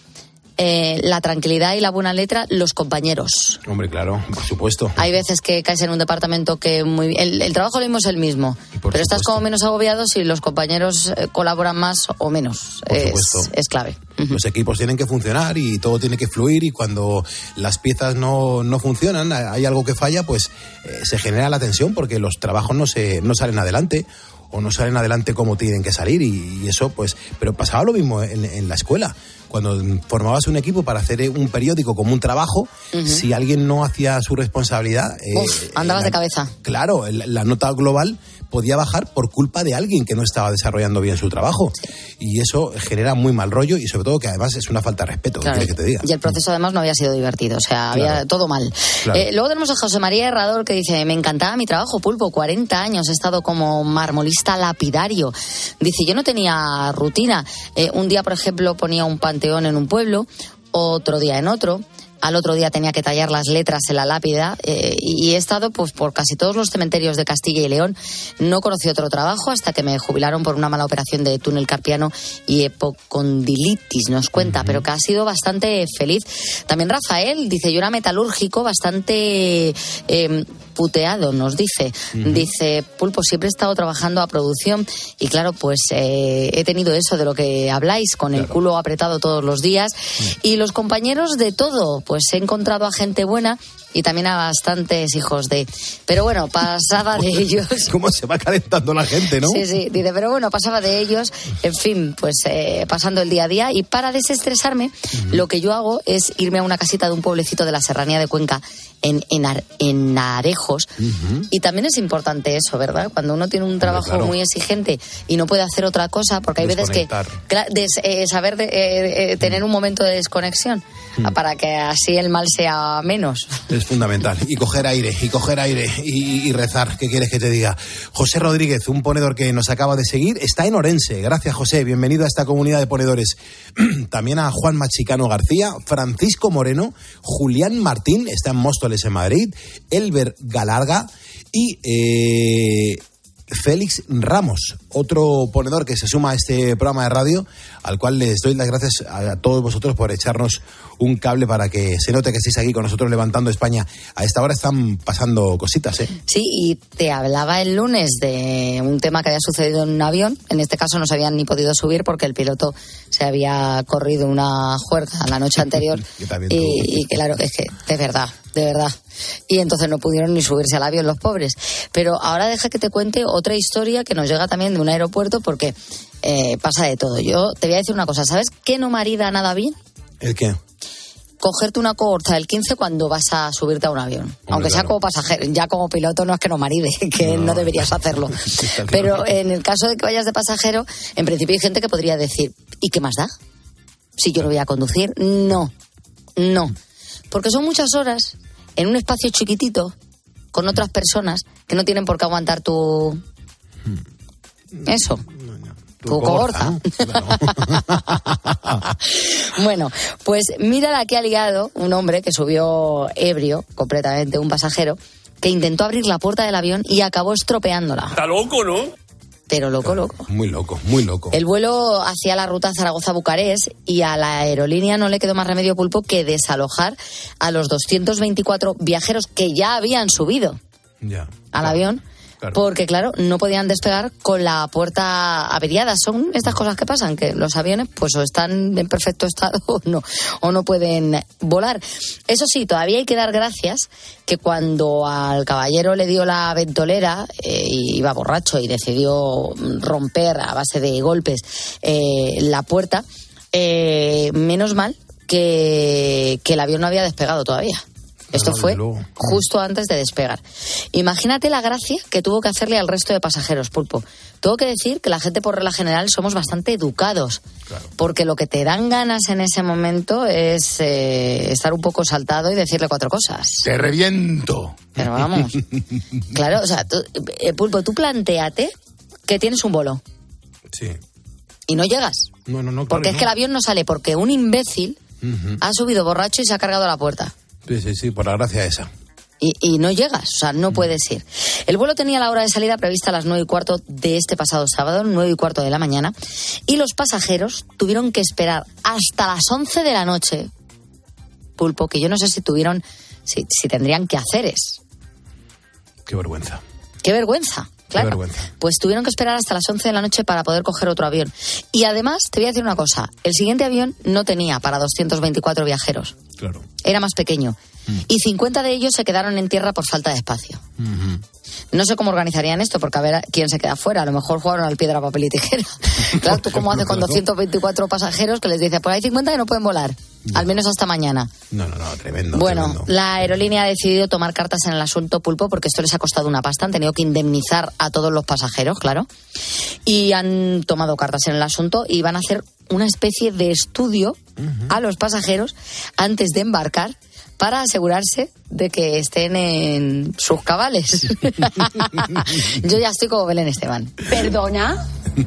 Eh, la tranquilidad y la buena letra, los compañeros. Hombre, claro, por supuesto. Hay veces que caes en un departamento que muy el, el trabajo lo mismo es el mismo, pero estás como menos agobiado si los compañeros eh, colaboran más o menos. Por es, supuesto. es clave. Los equipos tienen que funcionar y todo tiene que fluir y cuando las piezas no, no funcionan, hay algo que falla, pues eh, se genera la tensión porque los trabajos no se no salen adelante o no salen adelante como tienen que salir y, y eso pues, pero pasaba lo mismo en, en la escuela. Cuando formabas un equipo para hacer un periódico como un trabajo, uh-huh. si alguien no hacía su responsabilidad... Uf, eh, andabas la, de cabeza. Claro, la, la nota global podía bajar por culpa de alguien que no estaba desarrollando bien su trabajo. Sí. Y eso genera muy mal rollo y sobre todo que además es una falta de respeto, claro, que te diga. Y el proceso además no había sido divertido, o sea, claro. había todo mal. Claro. Eh, luego tenemos a José María Herrador que dice, me encantaba mi trabajo, Pulpo, cuarenta años he estado como marmolista lapidario. Dice, yo no tenía rutina. Eh, un día, por ejemplo, ponía un panteón en un pueblo, otro día en otro. Al otro día tenía que tallar las letras en la lápida eh, y he estado pues por casi todos los cementerios de Castilla y León. No conocí otro trabajo hasta que me jubilaron por una mala operación de túnel carpiano y epocondilitis, nos cuenta, uh-huh. pero que ha sido bastante feliz. También Rafael dice, yo era metalúrgico bastante eh, puteado, nos dice. Uh-huh. Dice, Pulpo, siempre he estado trabajando a producción y claro, pues eh, he tenido eso de lo que habláis, con claro. el culo apretado todos los días uh-huh. y los compañeros de todo. Pues he encontrado a gente buena y también a bastantes hijos de... Pero bueno, pasaba de ellos... ¿Cómo se va calentando la gente, no? Sí, sí, dice, pero bueno, pasaba de ellos, en fin, pues eh, pasando el día a día. Y para desestresarme, uh-huh. lo que yo hago es irme a una casita de un pueblecito de la serranía de Cuenca, en, en, Ar- en Arejos. Uh-huh. Y también es importante eso, ¿verdad? Cuando uno tiene un trabajo claro. muy exigente y no puede hacer otra cosa, porque hay veces que... Des, eh, saber de, eh, eh, tener un momento de desconexión, uh-huh. para que así el mal sea menos. Es fundamental. Y coger aire, y coger aire, y, y rezar. ¿Qué quieres que te diga? José Rodríguez, un ponedor que nos acaba de seguir, está en Orense. Gracias, José. Bienvenido a esta comunidad de ponedores. También a Juan Machicano García, Francisco Moreno, Julián Martín, está en Móstoles, en Madrid, Elber Galarga y... Eh... Félix Ramos, otro ponedor que se suma a este programa de radio, al cual les doy las gracias a todos vosotros por echarnos un cable para que se note que estéis aquí con nosotros levantando España. A esta hora están pasando cositas, ¿eh? Sí, y te hablaba el lunes de un tema que había sucedido en un avión. En este caso no se habían ni podido subir porque el piloto se había corrido una juerga la noche anterior. y, y claro, es que, de verdad, de verdad. Y entonces no pudieron ni subirse al avión los pobres. Pero ahora deja que te cuente otra historia que nos llega también de un aeropuerto porque eh, pasa de todo. Yo te voy a decir una cosa, ¿sabes qué no marida nada bien? ¿El qué? Cogerte una cohorta del quince cuando vas a subirte a un avión. Hombre, aunque sea claro. como pasajero, ya como piloto no es que no maride, que no, no deberías hacerlo. Pero en el caso de que vayas de pasajero, en principio hay gente que podría decir, ¿y qué más da? Si yo lo voy a conducir, no, no. Porque son muchas horas en un espacio chiquitito con otras personas que no tienen por qué aguantar tu... Eso. Tu, tu cohorta. Claro. Bueno, pues mira la que ha liado un hombre que subió ebrio, completamente, un pasajero, que intentó abrir la puerta del avión y acabó estropeándola. Está loco, ¿no? pero loco, claro, loco. Muy loco, muy loco. El vuelo hacía la ruta Zaragoza-Bucarest y a la aerolínea no le quedó más remedio, Pulpo, que desalojar a los doscientos veinticuatro viajeros que ya habían subido ya, al claro, avión. Claro. Porque, claro, no podían despegar con la puerta averiada. Son estas cosas que pasan, que los aviones pues o están en perfecto estado o no, o no pueden volar. Eso sí, todavía hay que dar gracias que cuando al caballero le dio la ventolera, eh, iba borracho y decidió romper a base de golpes eh, la puerta, eh, menos mal que, que el avión no había despegado todavía. Esto fue justo antes de despegar. Imagínate la gracia que tuvo que hacerle al resto de pasajeros, Pulpo. Tengo que decir que la gente, por regla general, somos bastante educados. Claro. Porque lo que te dan ganas en ese momento es eh, estar un poco saltado y decirle cuatro cosas. ¡Te reviento! Pero vamos. Claro, o sea, tú, eh, Pulpo, tú plantéate que tienes un vuelo. Sí. Y no llegas. No, no, no. Claro, porque es no. que el avión no sale porque un imbécil uh-huh. ha subido borracho y se ha cargado la puerta. Sí, sí, sí, por la gracia esa. Y, y no llegas, o sea, no puedes ir. El vuelo tenía la hora de salida prevista a las nueve y cuarto de este pasado sábado, nueve y cuarto de la mañana, y los pasajeros tuvieron que esperar hasta las once de la noche, Pulpo, que yo no sé si tuvieron, si, si tendrían que hacer es. Qué vergüenza. Qué vergüenza. Claro, Qué vergüenza. Pues tuvieron que esperar hasta las once de la noche para poder coger otro avión. Y además, te voy a decir una cosa, el siguiente avión no tenía para doscientos veinticuatro viajeros. Claro. Era más pequeño. Mm. Y cincuenta de ellos se quedaron en tierra por falta de espacio. Mm-hmm. No sé cómo organizarían esto, porque a ver quién se queda fuera. A lo mejor jugaron al piedra, papel y tijera. Claro, ¿tú cómo haces con doscientos veinticuatro pasajeros que les dices, pues hay cincuenta que no pueden volar? No. Al menos hasta mañana. No, no, no, tremendo. Bueno, tremendo. La aerolínea ha decidido tomar cartas en el asunto, Pulpo, porque esto les ha costado una pasta. Han tenido que indemnizar a todos los pasajeros, claro. Y han tomado cartas en el asunto y van a hacer una especie de estudio uh-huh. a los pasajeros antes de embarcar para asegurarse de que estén en sus cabales. Yo ya estoy como Belén Esteban. ¿Perdona?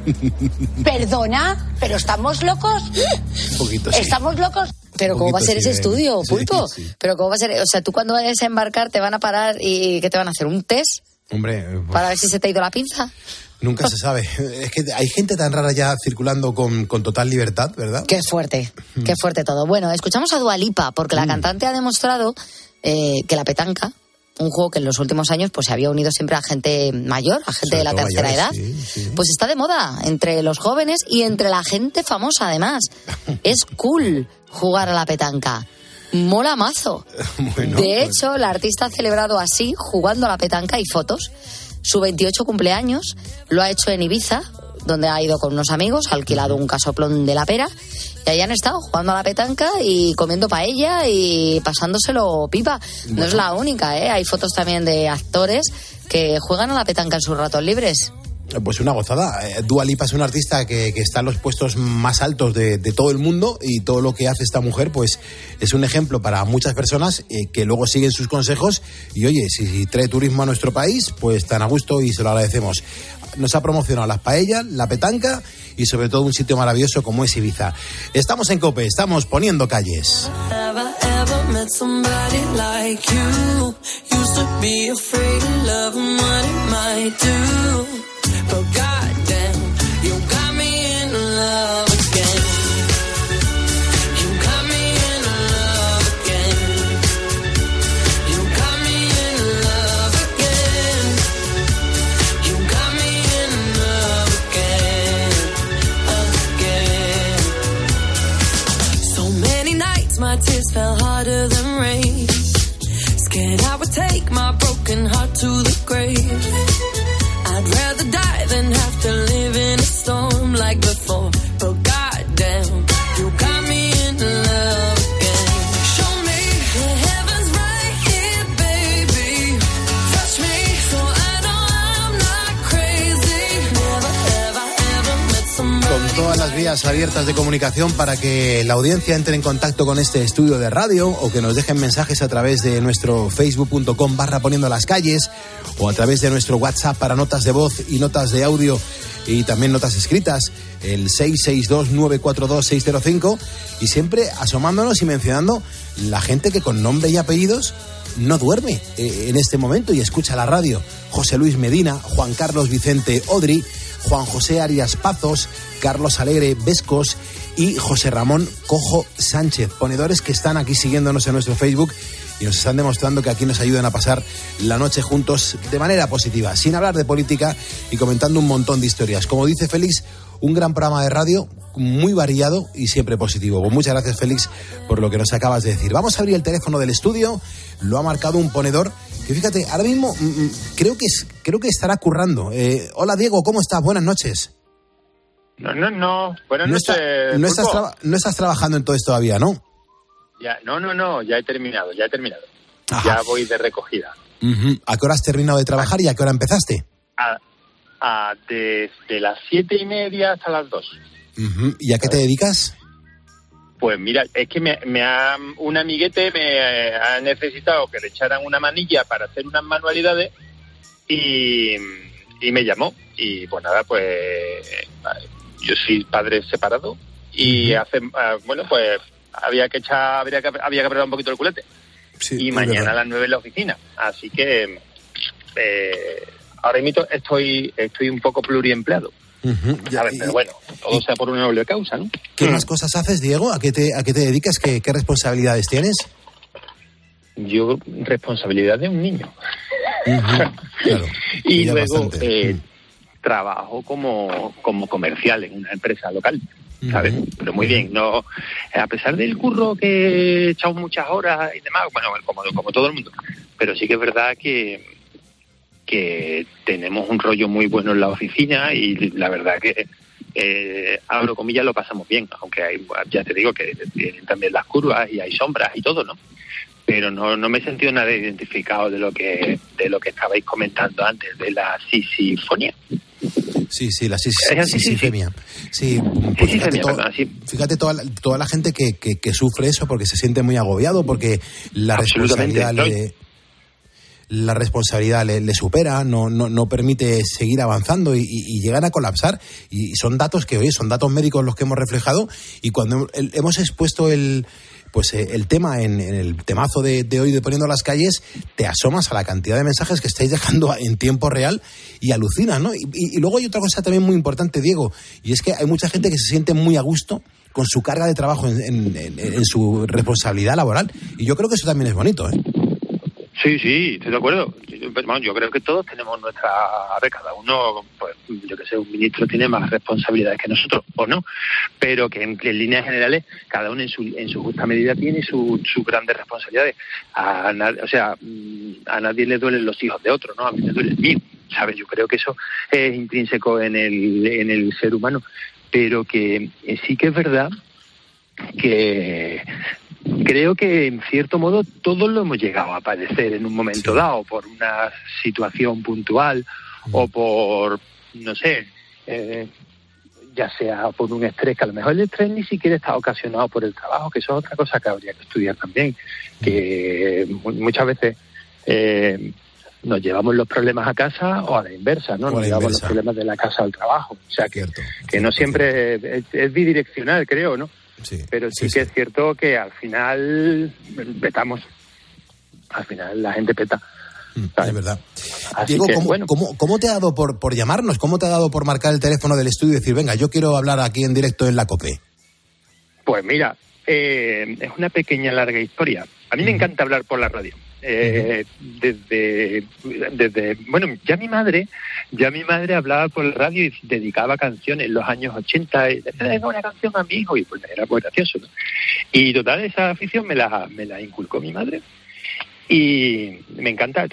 ¿Perdona? ¿Pero estamos locos? Un poquito, sí. ¿Estamos locos? Pero ¿cómo va a ser sí, ese estudio, sí, Pulpo? Sí, sí. Pero ¿cómo va a ser? O sea, tú cuando vayas a embarcar te van a parar y ¿qué te van a hacer? ¿Un test? Hombre, pues, para ver si se te ha ido la pinza. Nunca se sabe. Es que hay gente tan rara ya circulando con, con total libertad, ¿verdad? Qué fuerte, mm. qué fuerte todo. Bueno, escuchamos a Dua Lipa, porque mm. la cantante ha demostrado eh, que la petanca, un juego que en los últimos años pues se había unido siempre a gente mayor, a gente Sobre de la tercera mayores, edad, sí, sí. pues está de moda entre los jóvenes y entre la gente famosa, además. Es cool jugar a la petanca. Mola mazo. Bueno, de hecho, pues... la artista ha celebrado así, jugando a la petanca, y fotos. Su veintiocho cumpleaños lo ha hecho en Ibiza, donde ha ido con unos amigos, ha alquilado un casoplón de la Pera, y ahí han estado jugando a la petanca y comiendo paella y pasándoselo pipa. No bueno. es la única, ¿eh? Hay fotos también de actores que juegan a la petanca en sus ratos libres. Pues una gozada. Dua Lipa es una artista que, que está en los puestos más altos de, de todo el mundo, y todo lo que hace esta mujer pues es un ejemplo para muchas personas eh, que luego siguen sus consejos y oye, si, si trae turismo a nuestro país, pues tan a gusto y se lo agradecemos. Nos ha promocionado las paellas, la petanca y sobre todo un sitio maravilloso como es Ibiza. Estamos en COPE, estamos poniendo calles. But goddamn, you got me in love again. You got me in love again. You got me in love again. You got me in love again, again. So many nights my tears fell harder than rain. Scared I would take my broken heart to the grave. I'd rather die than have to live in a storm like before. But goddamn, you got me in love again. Show me the heavens right here, baby. Touch me so I know I'm not crazy. Never, ever, ever met somebody. Con todas las vías abiertas de comunicación para que la audiencia entre en contacto con este estudio de radio, o que nos dejen mensajes a través de nuestro facebook.com barra poniendo las calles, o a través de nuestro WhatsApp para notas de voz y notas de audio y también notas escritas, el seis seis dos nueve cuatro dos seis cero cinco, y siempre asomándonos y mencionando la gente que con nombre y apellidos no duerme eh, en este momento y escucha la radio. José Luis Medina, Juan Carlos Vicente Odri, Juan José Arias Pazos, Carlos Alegre Vescos y José Ramón Cojo Sánchez, ponedores que están aquí siguiéndonos en nuestro Facebook y nos están demostrando que aquí nos ayudan a pasar la noche juntos de manera positiva, sin hablar de política y comentando un montón de historias. Como dice Félix, un gran programa de radio muy variado y siempre positivo. Pues muchas gracias, Félix, por lo que nos acabas de decir. Vamos a abrir el teléfono del estudio. Lo ha marcado un ponedor que, fíjate, ahora mismo mm, creo que es, creo que estará currando. Eh, hola, Diego, ¿cómo estás? Buenas noches. No, no, no. Buenas no noches. Está, no, estás traba- no estás trabajando en todo esto todavía, ¿no? Ya, no, no, no. Ya he terminado, ya he terminado. Ajá. Ya voy de recogida. Uh-huh. ¿A qué hora has terminado de trabajar y a qué hora empezaste? A, a desde las siete y media hasta las dos. Uh-huh. ¿Y a qué te dedicas? Pues mira, es que me, me ha, un amiguete me ha necesitado que le echaran una manilla para hacer unas manualidades y, y me llamó. Y pues nada, pues yo soy padre separado y uh-huh. hace, bueno, pues había que echar, había que, había que apretar un poquito el culete. Sí, y mañana verdad. A las nueve en la oficina. Así que eh, ahora mismo estoy, estoy un poco pluriempleado. Uh-huh. Ya, ¿sabes? Y, Pero bueno, todo y, sea por una noble causa, ¿no? ¿Qué más cosas haces, Diego? ¿A qué te, a qué te dedicas? ¿Qué, qué responsabilidades tienes? Yo, responsabilidad de un niño. Uh-huh. Claro, y luego eh, trabajo como, como comercial en una empresa local. ¿Sabes? Uh-huh. Pero muy bien, no, a pesar del curro que he echado muchas horas y demás, bueno, como, como todo el mundo, pero sí que es verdad que, que tenemos un rollo muy bueno en la oficina y la verdad que, eh, abro comillas, lo pasamos bien, aunque hay, ya te digo que tienen también las curvas y hay sombras y todo, ¿no? Pero no, no me he sentido nada identificado de lo que, de lo que estabais comentando antes, de la sisifonía. Sí, sí, la sisifemia. Sí, pues fíjate, todo, fíjate toda, la, toda la gente que, que, que sufre eso porque se siente muy agobiado, porque la responsabilidad le, la responsabilidad le, le supera, no, no, no permite seguir avanzando y, y, y llegan a colapsar. Y son datos que, oye, son datos médicos los que hemos reflejado y cuando hemos expuesto el... pues eh, el tema en, en el temazo de, de hoy de Poniendo las Calles, te asomas a la cantidad de mensajes que estáis dejando en tiempo real y alucinas, ¿no? Y, y, y luego hay otra cosa también muy importante, Diego, y es que hay mucha gente que se siente muy a gusto con su carga de trabajo en, en, en, en su responsabilidad laboral, y yo creo que eso también es bonito, ¿eh? Sí, sí, estoy de acuerdo. Bueno, yo creo que todos tenemos nuestra... A ver, cada uno, pues, yo que sé, un ministro tiene más responsabilidades que nosotros, o no, pero que en, en líneas generales, cada uno en su en su justa medida tiene sus su grandes responsabilidades. A, o sea, a nadie le duelen los hijos de otro, ¿no? A mí me duele el mío, ¿sabes? Yo creo que eso es intrínseco en el, en el ser humano, pero que eh, sí que es verdad que... Creo que, en cierto modo, todos lo hemos llegado a padecer en un momento sí. dado, por una situación puntual mm. o por, no sé, eh, ya sea por un estrés, que a lo mejor el estrés ni siquiera está ocasionado por el trabajo, que eso es otra cosa que habría que estudiar también, que muchas veces eh, nos llevamos los problemas a casa o a la inversa, ¿no? Nos llevamos inversa. los problemas de la casa al trabajo. O sea, que, cierto, que no siempre es, es bidireccional, creo, ¿no? Sí, pero sí, sí que sí. es cierto que al final petamos, al final la gente peta. ¿sabes? Es verdad. Así Diego, que, ¿cómo, bueno. ¿cómo, ¿cómo te ha dado por, por llamarnos? ¿Cómo te ha dado por marcar el teléfono del estudio y decir, venga, yo quiero hablar aquí en directo en la COPE? Pues mira, eh, es una pequeña larga historia. A mí uh-huh. me encanta hablar por la radio. Eh, uh-huh. desde, desde, bueno, ya mi madre, ya mi madre hablaba por la radio y dedicaba canciones en los años ochenta, y le dedicaba una canción a mi hijo y pues era muy gracioso, ¿no? Y total, esa afición me la, me la inculcó mi madre y me encanta.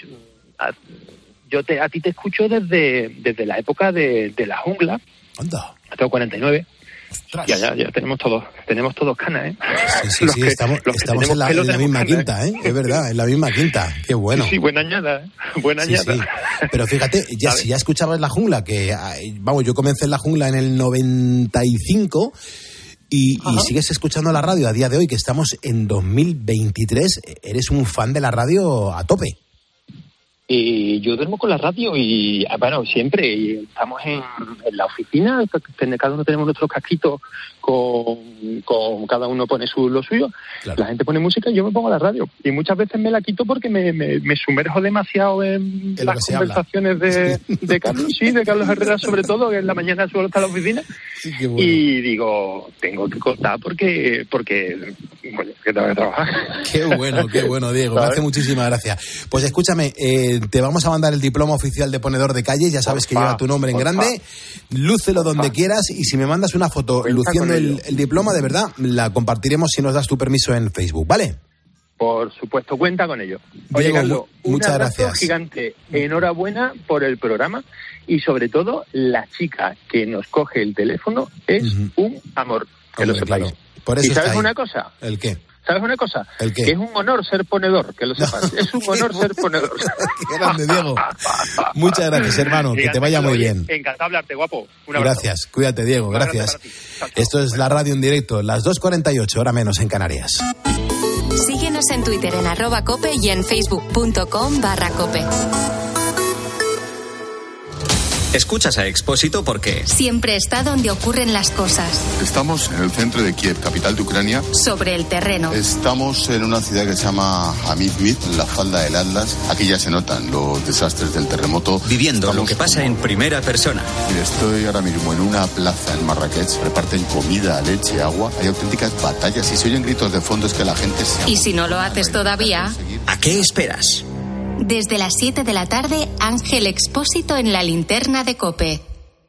Yo te, a ti te escucho desde, desde la época de, de la jungla. Anda. Tengo cuarenta y nueve. Ya, ya, ya tenemos todos, tenemos todos canas, ¿eh? Sí, sí, sí, que, estamos, estamos en la, en la misma canas, quinta, ¿eh? Es verdad, en la misma quinta, qué bueno. Sí, sí, buena añada, ¿eh? Buena sí, añada. Sí. Pero fíjate, ya, si ya escuchabas La Jungla, que, vamos, yo comencé en La Jungla en el noventa y cinco... Y, y sigues escuchando la radio a día de hoy, que estamos en dos mil veintitrés, eres un fan de la radio a tope. Y yo duermo con la radio y, bueno, siempre y estamos en, en la oficina, cada uno tenemos nuestros casquitos, con, con cada uno pone su, lo suyo, claro. La gente pone música y yo me pongo la radio. Y muchas veces me la quito porque me, me, me sumerjo demasiado en, en las conversaciones de, de Carlos, sí, de Carlos Herrera sobre todo, que en la mañana suelo estar en la oficina. Sí, qué bueno. Y digo, tengo que cortar porque, porque bueno, que tengo que trabajar. Qué bueno, qué bueno, Diego, me hace muchísima gracia. Pues escúchame, eh, te vamos a mandar el diploma oficial de ponedor de calles, ya sabes porfa, que lleva tu nombre en grande, lúcelo porfa. Donde quieras y si me mandas una foto Cuenta luciendo el, el diploma, de verdad, la compartiremos si nos das tu permiso en Facebook, ¿vale? Por supuesto, cuenta con ello. Oye, Diego, Carlos, un muchas abrazo gracias. Gigante, enhorabuena por el programa y sobre todo la chica que nos coge el teléfono es uh-huh. un amor, que Hombre, lo sepáis. Claro. Por eso ¿Y sabes está ahí. una cosa? ¿El qué? ¿Sabes una cosa? ¿El qué? Que es un honor ser ponedor, que lo sepas. No, es un honor ser ponedor. Qué grande, Diego. Muchas gracias, hermano. Gigante, que te vaya muy oye, bien. Encantado de hablarte, guapo. Un abrazo. Gracias. Cuídate, Diego. Gracias. Esto es la radio en directo, las dos cuarenta y ocho, hora menos en Canarias. Síguenos en Twitter en arroba cope y en facebook.com barra cope. Escuchas a Expósito porque siempre está donde ocurren las cosas. Estamos en el centro de Kiev, capital de Ucrania. Sobre el terreno. Estamos en una ciudad que se llama Hamidvit, en la falda del Atlas. Aquí ya se notan los desastres del terremoto. Viviendo Estamos lo que pasa como... en primera persona. Mire, estoy ahora mismo en una plaza en Marrakech. Reparten comida, leche, agua. Hay auténticas batallas y se oyen gritos de fondo. Es que la gente se... Y si no lo haces todavía... ¿A qué esperas? Desde las siete de la tarde, Ángel Expósito en la linterna de COPE.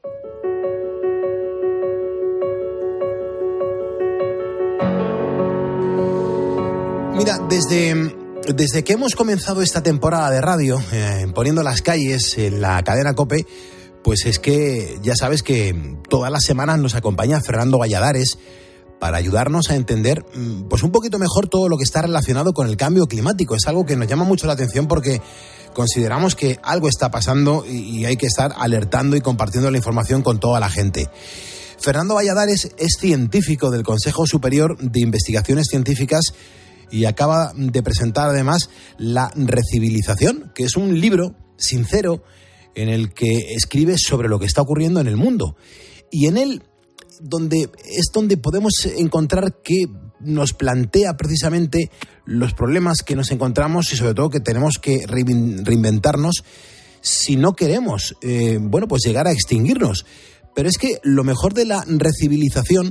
Mira, desde, desde que hemos comenzado esta temporada de radio, eh, poniendo las calles en la cadena COPE, pues es que ya sabes que todas las semanas nos acompaña Fernando Valladares para ayudarnos a entender pues un poquito mejor todo lo que está relacionado con el cambio climático. Es algo que nos llama mucho la atención porque consideramos que algo está pasando y hay que estar alertando y compartiendo la información con toda la gente. Fernando Valladares es científico del Consejo Superior de Investigaciones Científicas y acaba de presentar además La Recivilización, que es un libro sincero en el que escribe sobre lo que está ocurriendo en el mundo. Y en él donde es donde podemos encontrar que nos plantea precisamente los problemas que nos encontramos y sobre todo que tenemos que reinventarnos si no queremos, eh, bueno, pues llegar a extinguirnos. Pero es que lo mejor de la recivilización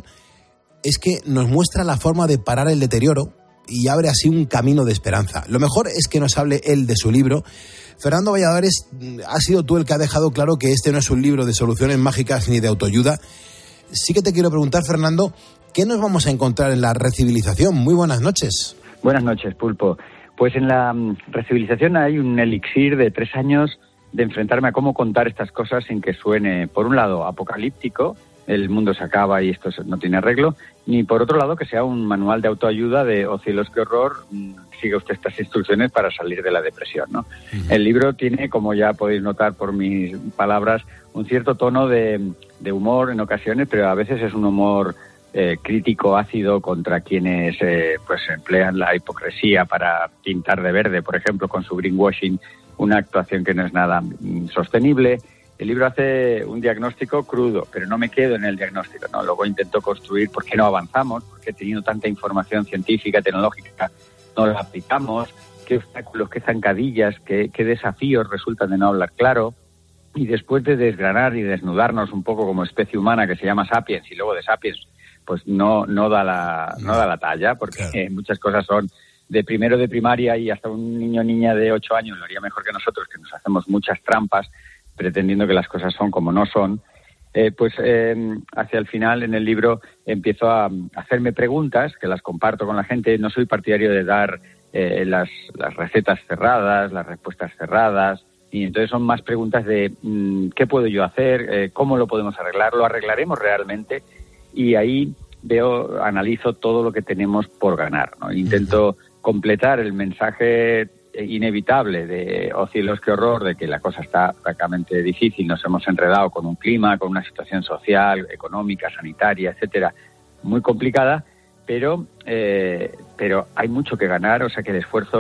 es que nos muestra la forma de parar el deterioro y abre así un camino de esperanza. Lo mejor es que nos hable él de su libro. Fernando Valladares, has sido tú el que ha dejado claro que este no es un libro de soluciones mágicas ni de autoayuda. Sí que te quiero preguntar, Fernando, ¿qué nos vamos a encontrar en la recivilización? Muy buenas noches. Buenas noches, Pulpo. Pues en la um, recivilización hay un elixir de tres años de enfrentarme a cómo contar estas cosas sin que suene, por un lado, apocalíptico, el mundo se acaba y esto no tiene arreglo, ni por otro lado que sea un manual de autoayuda de, oh cielos, qué horror, siga usted estas instrucciones para salir de la depresión, ¿no? Uh-huh. El libro tiene, como ya podéis notar por mis palabras, un cierto tono de, de humor en ocasiones, pero a veces es un humor eh, crítico, ácido contra quienes eh, pues emplean la hipocresía para pintar de verde, por ejemplo, con su greenwashing, una actuación que no es nada mm, sostenible. El libro hace un diagnóstico crudo, pero no me quedo en el diagnóstico, ¿no? Luego intento construir por qué no avanzamos, por qué teniendo tanta información científica, tecnológica, no la aplicamos, qué obstáculos, qué zancadillas, qué, qué desafíos resultan de no hablar claro. Y después de desgranar y desnudarnos un poco como especie humana que se llama Sapiens y luego de Sapiens, pues no, no, da, la, no da la talla, porque claro, muchas cosas son de primero de primaria y hasta un niño o niña de ocho años lo haría mejor que nosotros, que nos hacemos muchas trampas pretendiendo que las cosas son como no son. Eh, pues eh, hacia el final en el libro empiezo a, a hacerme preguntas que las comparto con la gente. No soy partidario de dar eh, las, las recetas cerradas, las respuestas cerradas, y entonces son más preguntas de mmm, ¿qué puedo yo hacer? Eh, ¿Cómo lo podemos arreglar? ¿Lo arreglaremos realmente? Y ahí veo, analizo todo lo que tenemos por ganar, ¿no? Intento completar el mensaje inevitable de, oh cielos, qué horror, de que la cosa está francamente difícil, nos hemos enredado con un clima, con una situación social, económica, sanitaria, etcétera, muy complicada, pero, eh, pero hay mucho que ganar, o sea que el esfuerzo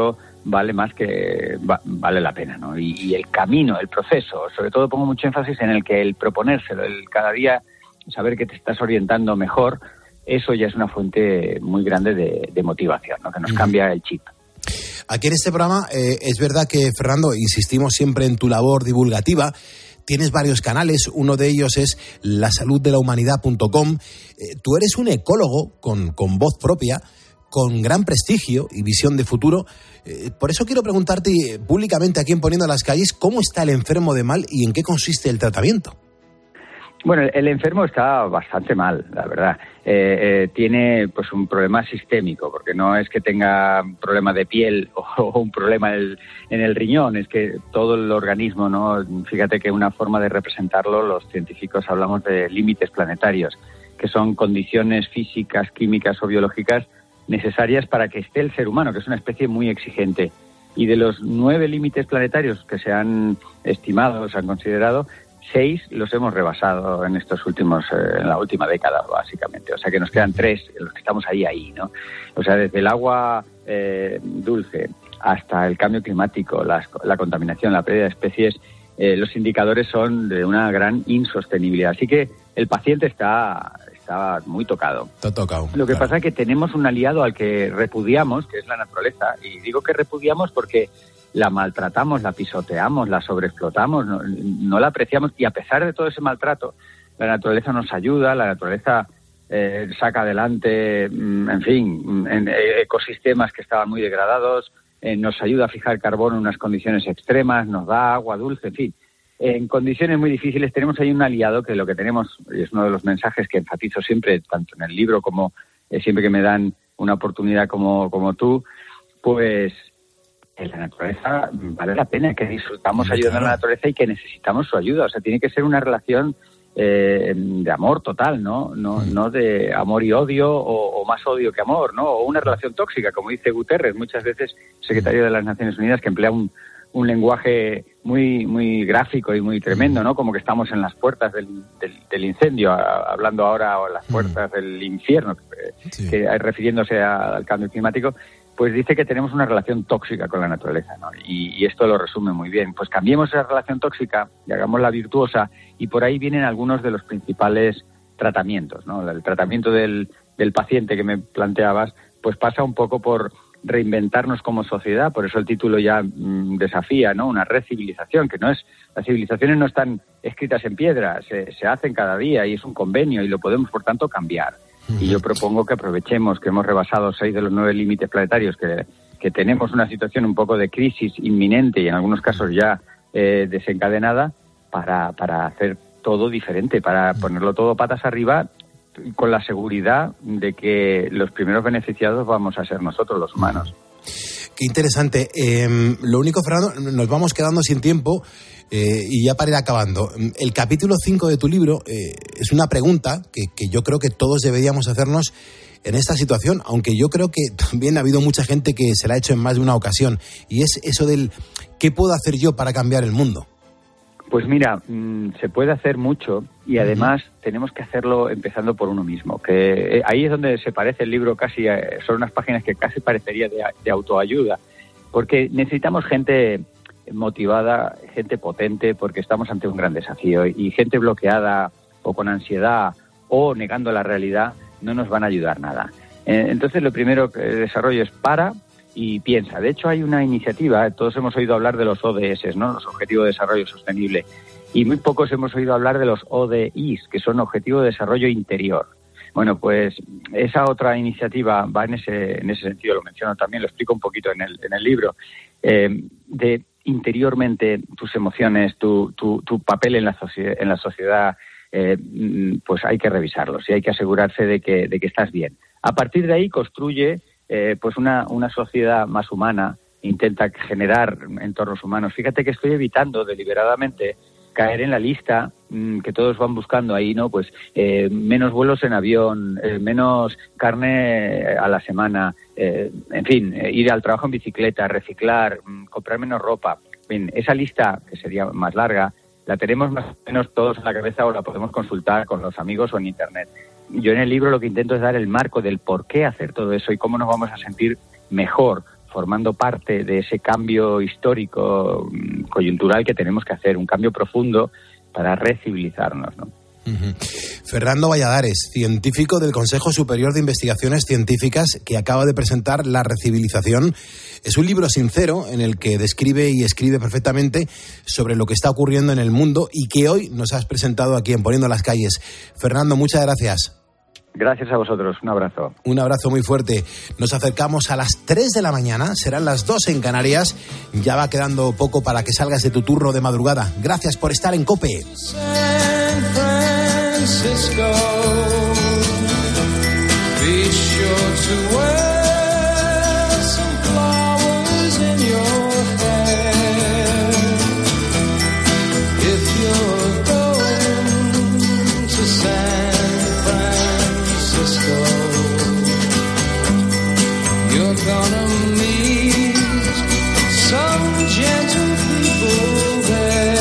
vale más que va, vale la pena, ¿no? Y, y el camino, el proceso, sobre todo pongo mucho énfasis en el que el proponérselo, el cada día saber que te estás orientando mejor, eso ya es una fuente muy grande de, de motivación, ¿no? Que nos cambia el chip. Aquí en este programa eh, es verdad que, Fernando, insistimos siempre en tu labor divulgativa. Tienes varios canales, uno de ellos es la salud de la humanidad punto com. Eh, tú eres un ecólogo con, con voz propia, con gran prestigio y visión de futuro. Eh, por eso quiero preguntarte eh, públicamente aquí en Poniendo las Calles, ¿cómo está el enfermo de mal y en qué consiste el tratamiento? Bueno, el enfermo está bastante mal, la verdad. Eh, eh, tiene pues un problema sistémico, porque no es que tenga un problema de piel o, o un problema en el, en el riñón, es que todo el organismo, ¿no? Fíjate que una forma de representarlo, los científicos hablamos de límites planetarios, que son condiciones físicas, químicas o biológicas necesarias para que esté el ser humano, que es una especie muy exigente. Y de los nueve límites planetarios que se han estimado, se han considerado, seis los hemos rebasado en estos últimos, eh, en la última década, básicamente. O sea que nos quedan tres, los que estamos ahí, ahí, ¿no? O sea, desde el agua eh, dulce hasta el cambio climático, las, la contaminación, la pérdida de especies, eh, los indicadores son de una gran insostenibilidad. Así que el paciente está, está muy tocado. Está tocado. Lo que claro. pasa es que tenemos un aliado al que repudiamos, que es la naturaleza. Y digo que repudiamos porque la maltratamos, la pisoteamos, la sobreexplotamos, no, no la apreciamos, y a pesar de todo ese maltrato, la naturaleza nos ayuda, la naturaleza eh, saca adelante, en fin, en ecosistemas que estaban muy degradados, eh, nos ayuda a fijar carbono en unas condiciones extremas, nos da agua dulce, en fin. En condiciones muy difíciles tenemos ahí un aliado que lo que tenemos, y es uno de los mensajes que enfatizo siempre, tanto en el libro como eh, siempre que me dan una oportunidad como, como tú, pues en la naturaleza vale la pena, que disfrutamos ayudando a la naturaleza y que necesitamos su ayuda. O sea, tiene que ser una relación eh, de amor total, ¿no? No, no de amor y odio o, o más odio que amor, ¿no? O una relación tóxica, como dice Guterres, muchas veces secretario de las Naciones Unidas, que emplea un, un lenguaje muy muy gráfico y muy tremendo, ¿no? Como que estamos en las puertas del, del, del incendio, a, hablando ahora a las puertas del infierno, sí. que, refiriéndose a, al cambio climático. Pues dice que tenemos una relación tóxica con la naturaleza, ¿no? Y, y esto lo resume muy bien. Pues cambiemos esa relación tóxica y hagámosla virtuosa, y por ahí vienen algunos de los principales tratamientos, ¿no? El tratamiento del, del paciente que me planteabas, pues pasa un poco por reinventarnos como sociedad, por eso el título ya mmm, desafía, ¿no? Una recivilización, que no es, las civilizaciones no están escritas en piedra, se, se hacen cada día y es un convenio y lo podemos, por tanto, cambiar. Y yo propongo que aprovechemos que hemos rebasado seis de los nueve límites planetarios, que, que tenemos una situación un poco de crisis inminente y en algunos casos ya eh, desencadenada, para, para hacer todo diferente, para ponerlo todo patas arriba, con la seguridad de que los primeros beneficiados vamos a ser nosotros, los humanos. Qué interesante. Eh, lo único, Fernando, nos vamos quedando sin tiempo. Eh, y ya para ir acabando, el capítulo cinco de tu libro eh, es una pregunta que, que yo creo que todos deberíamos hacernos en esta situación, aunque yo creo que también ha habido mucha gente que se la ha hecho en más de una ocasión, y es eso del ¿qué puedo hacer yo para cambiar el mundo? Pues mira, mmm, se puede hacer mucho, y además uh-huh. tenemos que hacerlo empezando por uno mismo, que eh, ahí es donde se parece el libro, casi eh, son unas páginas que casi parecería de, de autoayuda, porque necesitamos gente motivada, gente potente, porque estamos ante un gran desafío, y gente bloqueada o con ansiedad o negando la realidad no nos van a ayudar nada. Eh, entonces lo primero que desarrollo es para y piensa. De hecho hay una iniciativa, todos hemos oído hablar de los O D S, ¿no? Los Objetivos de Desarrollo Sostenible, y muy pocos hemos oído hablar de los O D Is, que son Objetivos de Desarrollo Interior. Bueno, pues esa otra iniciativa va en ese en ese sentido, lo menciono también, lo explico un poquito en el en el libro, eh, de interiormente tus emociones, tu, tu, tu papel en la, socie- en la sociedad, eh, pues hay que revisarlos y hay que asegurarse de que, de que estás bien. A partir de ahí construye eh, pues una, una sociedad más humana, intenta generar entornos humanos. Fíjate que estoy evitando deliberadamente caer en la lista mmm, que todos van buscando ahí, ¿no? Pues eh, menos vuelos en avión, eh, menos carne a la semana, eh, en fin, eh, ir al trabajo en bicicleta, reciclar, mmm, comprar menos ropa. En esa lista, que sería más larga, la tenemos más o menos todos en la cabeza o la podemos consultar con los amigos o en Internet. Yo en el libro lo que intento es dar el marco del por qué hacer todo eso y cómo nos vamos a sentir mejor, formando parte de ese cambio histórico coyuntural que tenemos que hacer, un cambio profundo para recivilizarnos, ¿no? Uh-huh. Fernando Valladares, científico del Consejo Superior de Investigaciones Científicas, que acaba de presentar La Recivilización. Es un libro sincero en el que describe y escribe perfectamente sobre lo que está ocurriendo en el mundo y que hoy nos has presentado aquí en Poniendo las Calles. Fernando, muchas gracias. Gracias a vosotros, un abrazo. Un abrazo muy fuerte. Nos acercamos a las tres de la mañana, serán las dos en Canarias. Ya va quedando poco para que salgas de tu turno de madrugada. Gracias por estar en COPE. Francisco, be sure to wear some flowers in your hair. If you're going to San Francisco, you're gonna meet some gentle people there.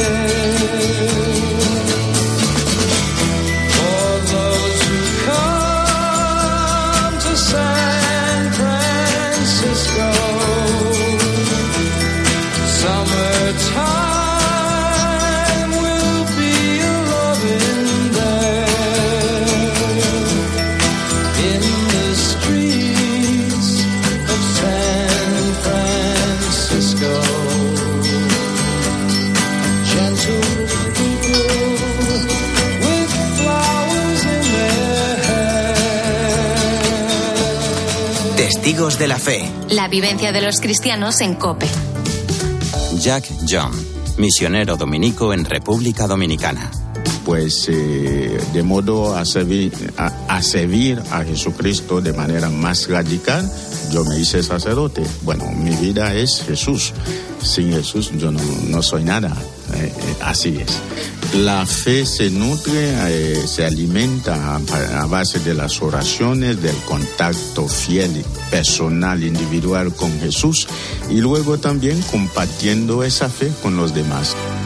Testigos de la Fe. La vivencia de los cristianos en COPE. Jack John, misionero dominico en República Dominicana. Pues eh, de modo a servir, a, a servir a Jesucristo de manera más radical, yo me hice sacerdote. Bueno, mi vida es Jesús. Sin Jesús yo no, no soy nada. Eh, eh, así es. La fe se nutre, eh, se alimenta a, a base de las oraciones, del contacto fiel, personal, individual con Jesús y luego también compartiendo esa fe con los demás.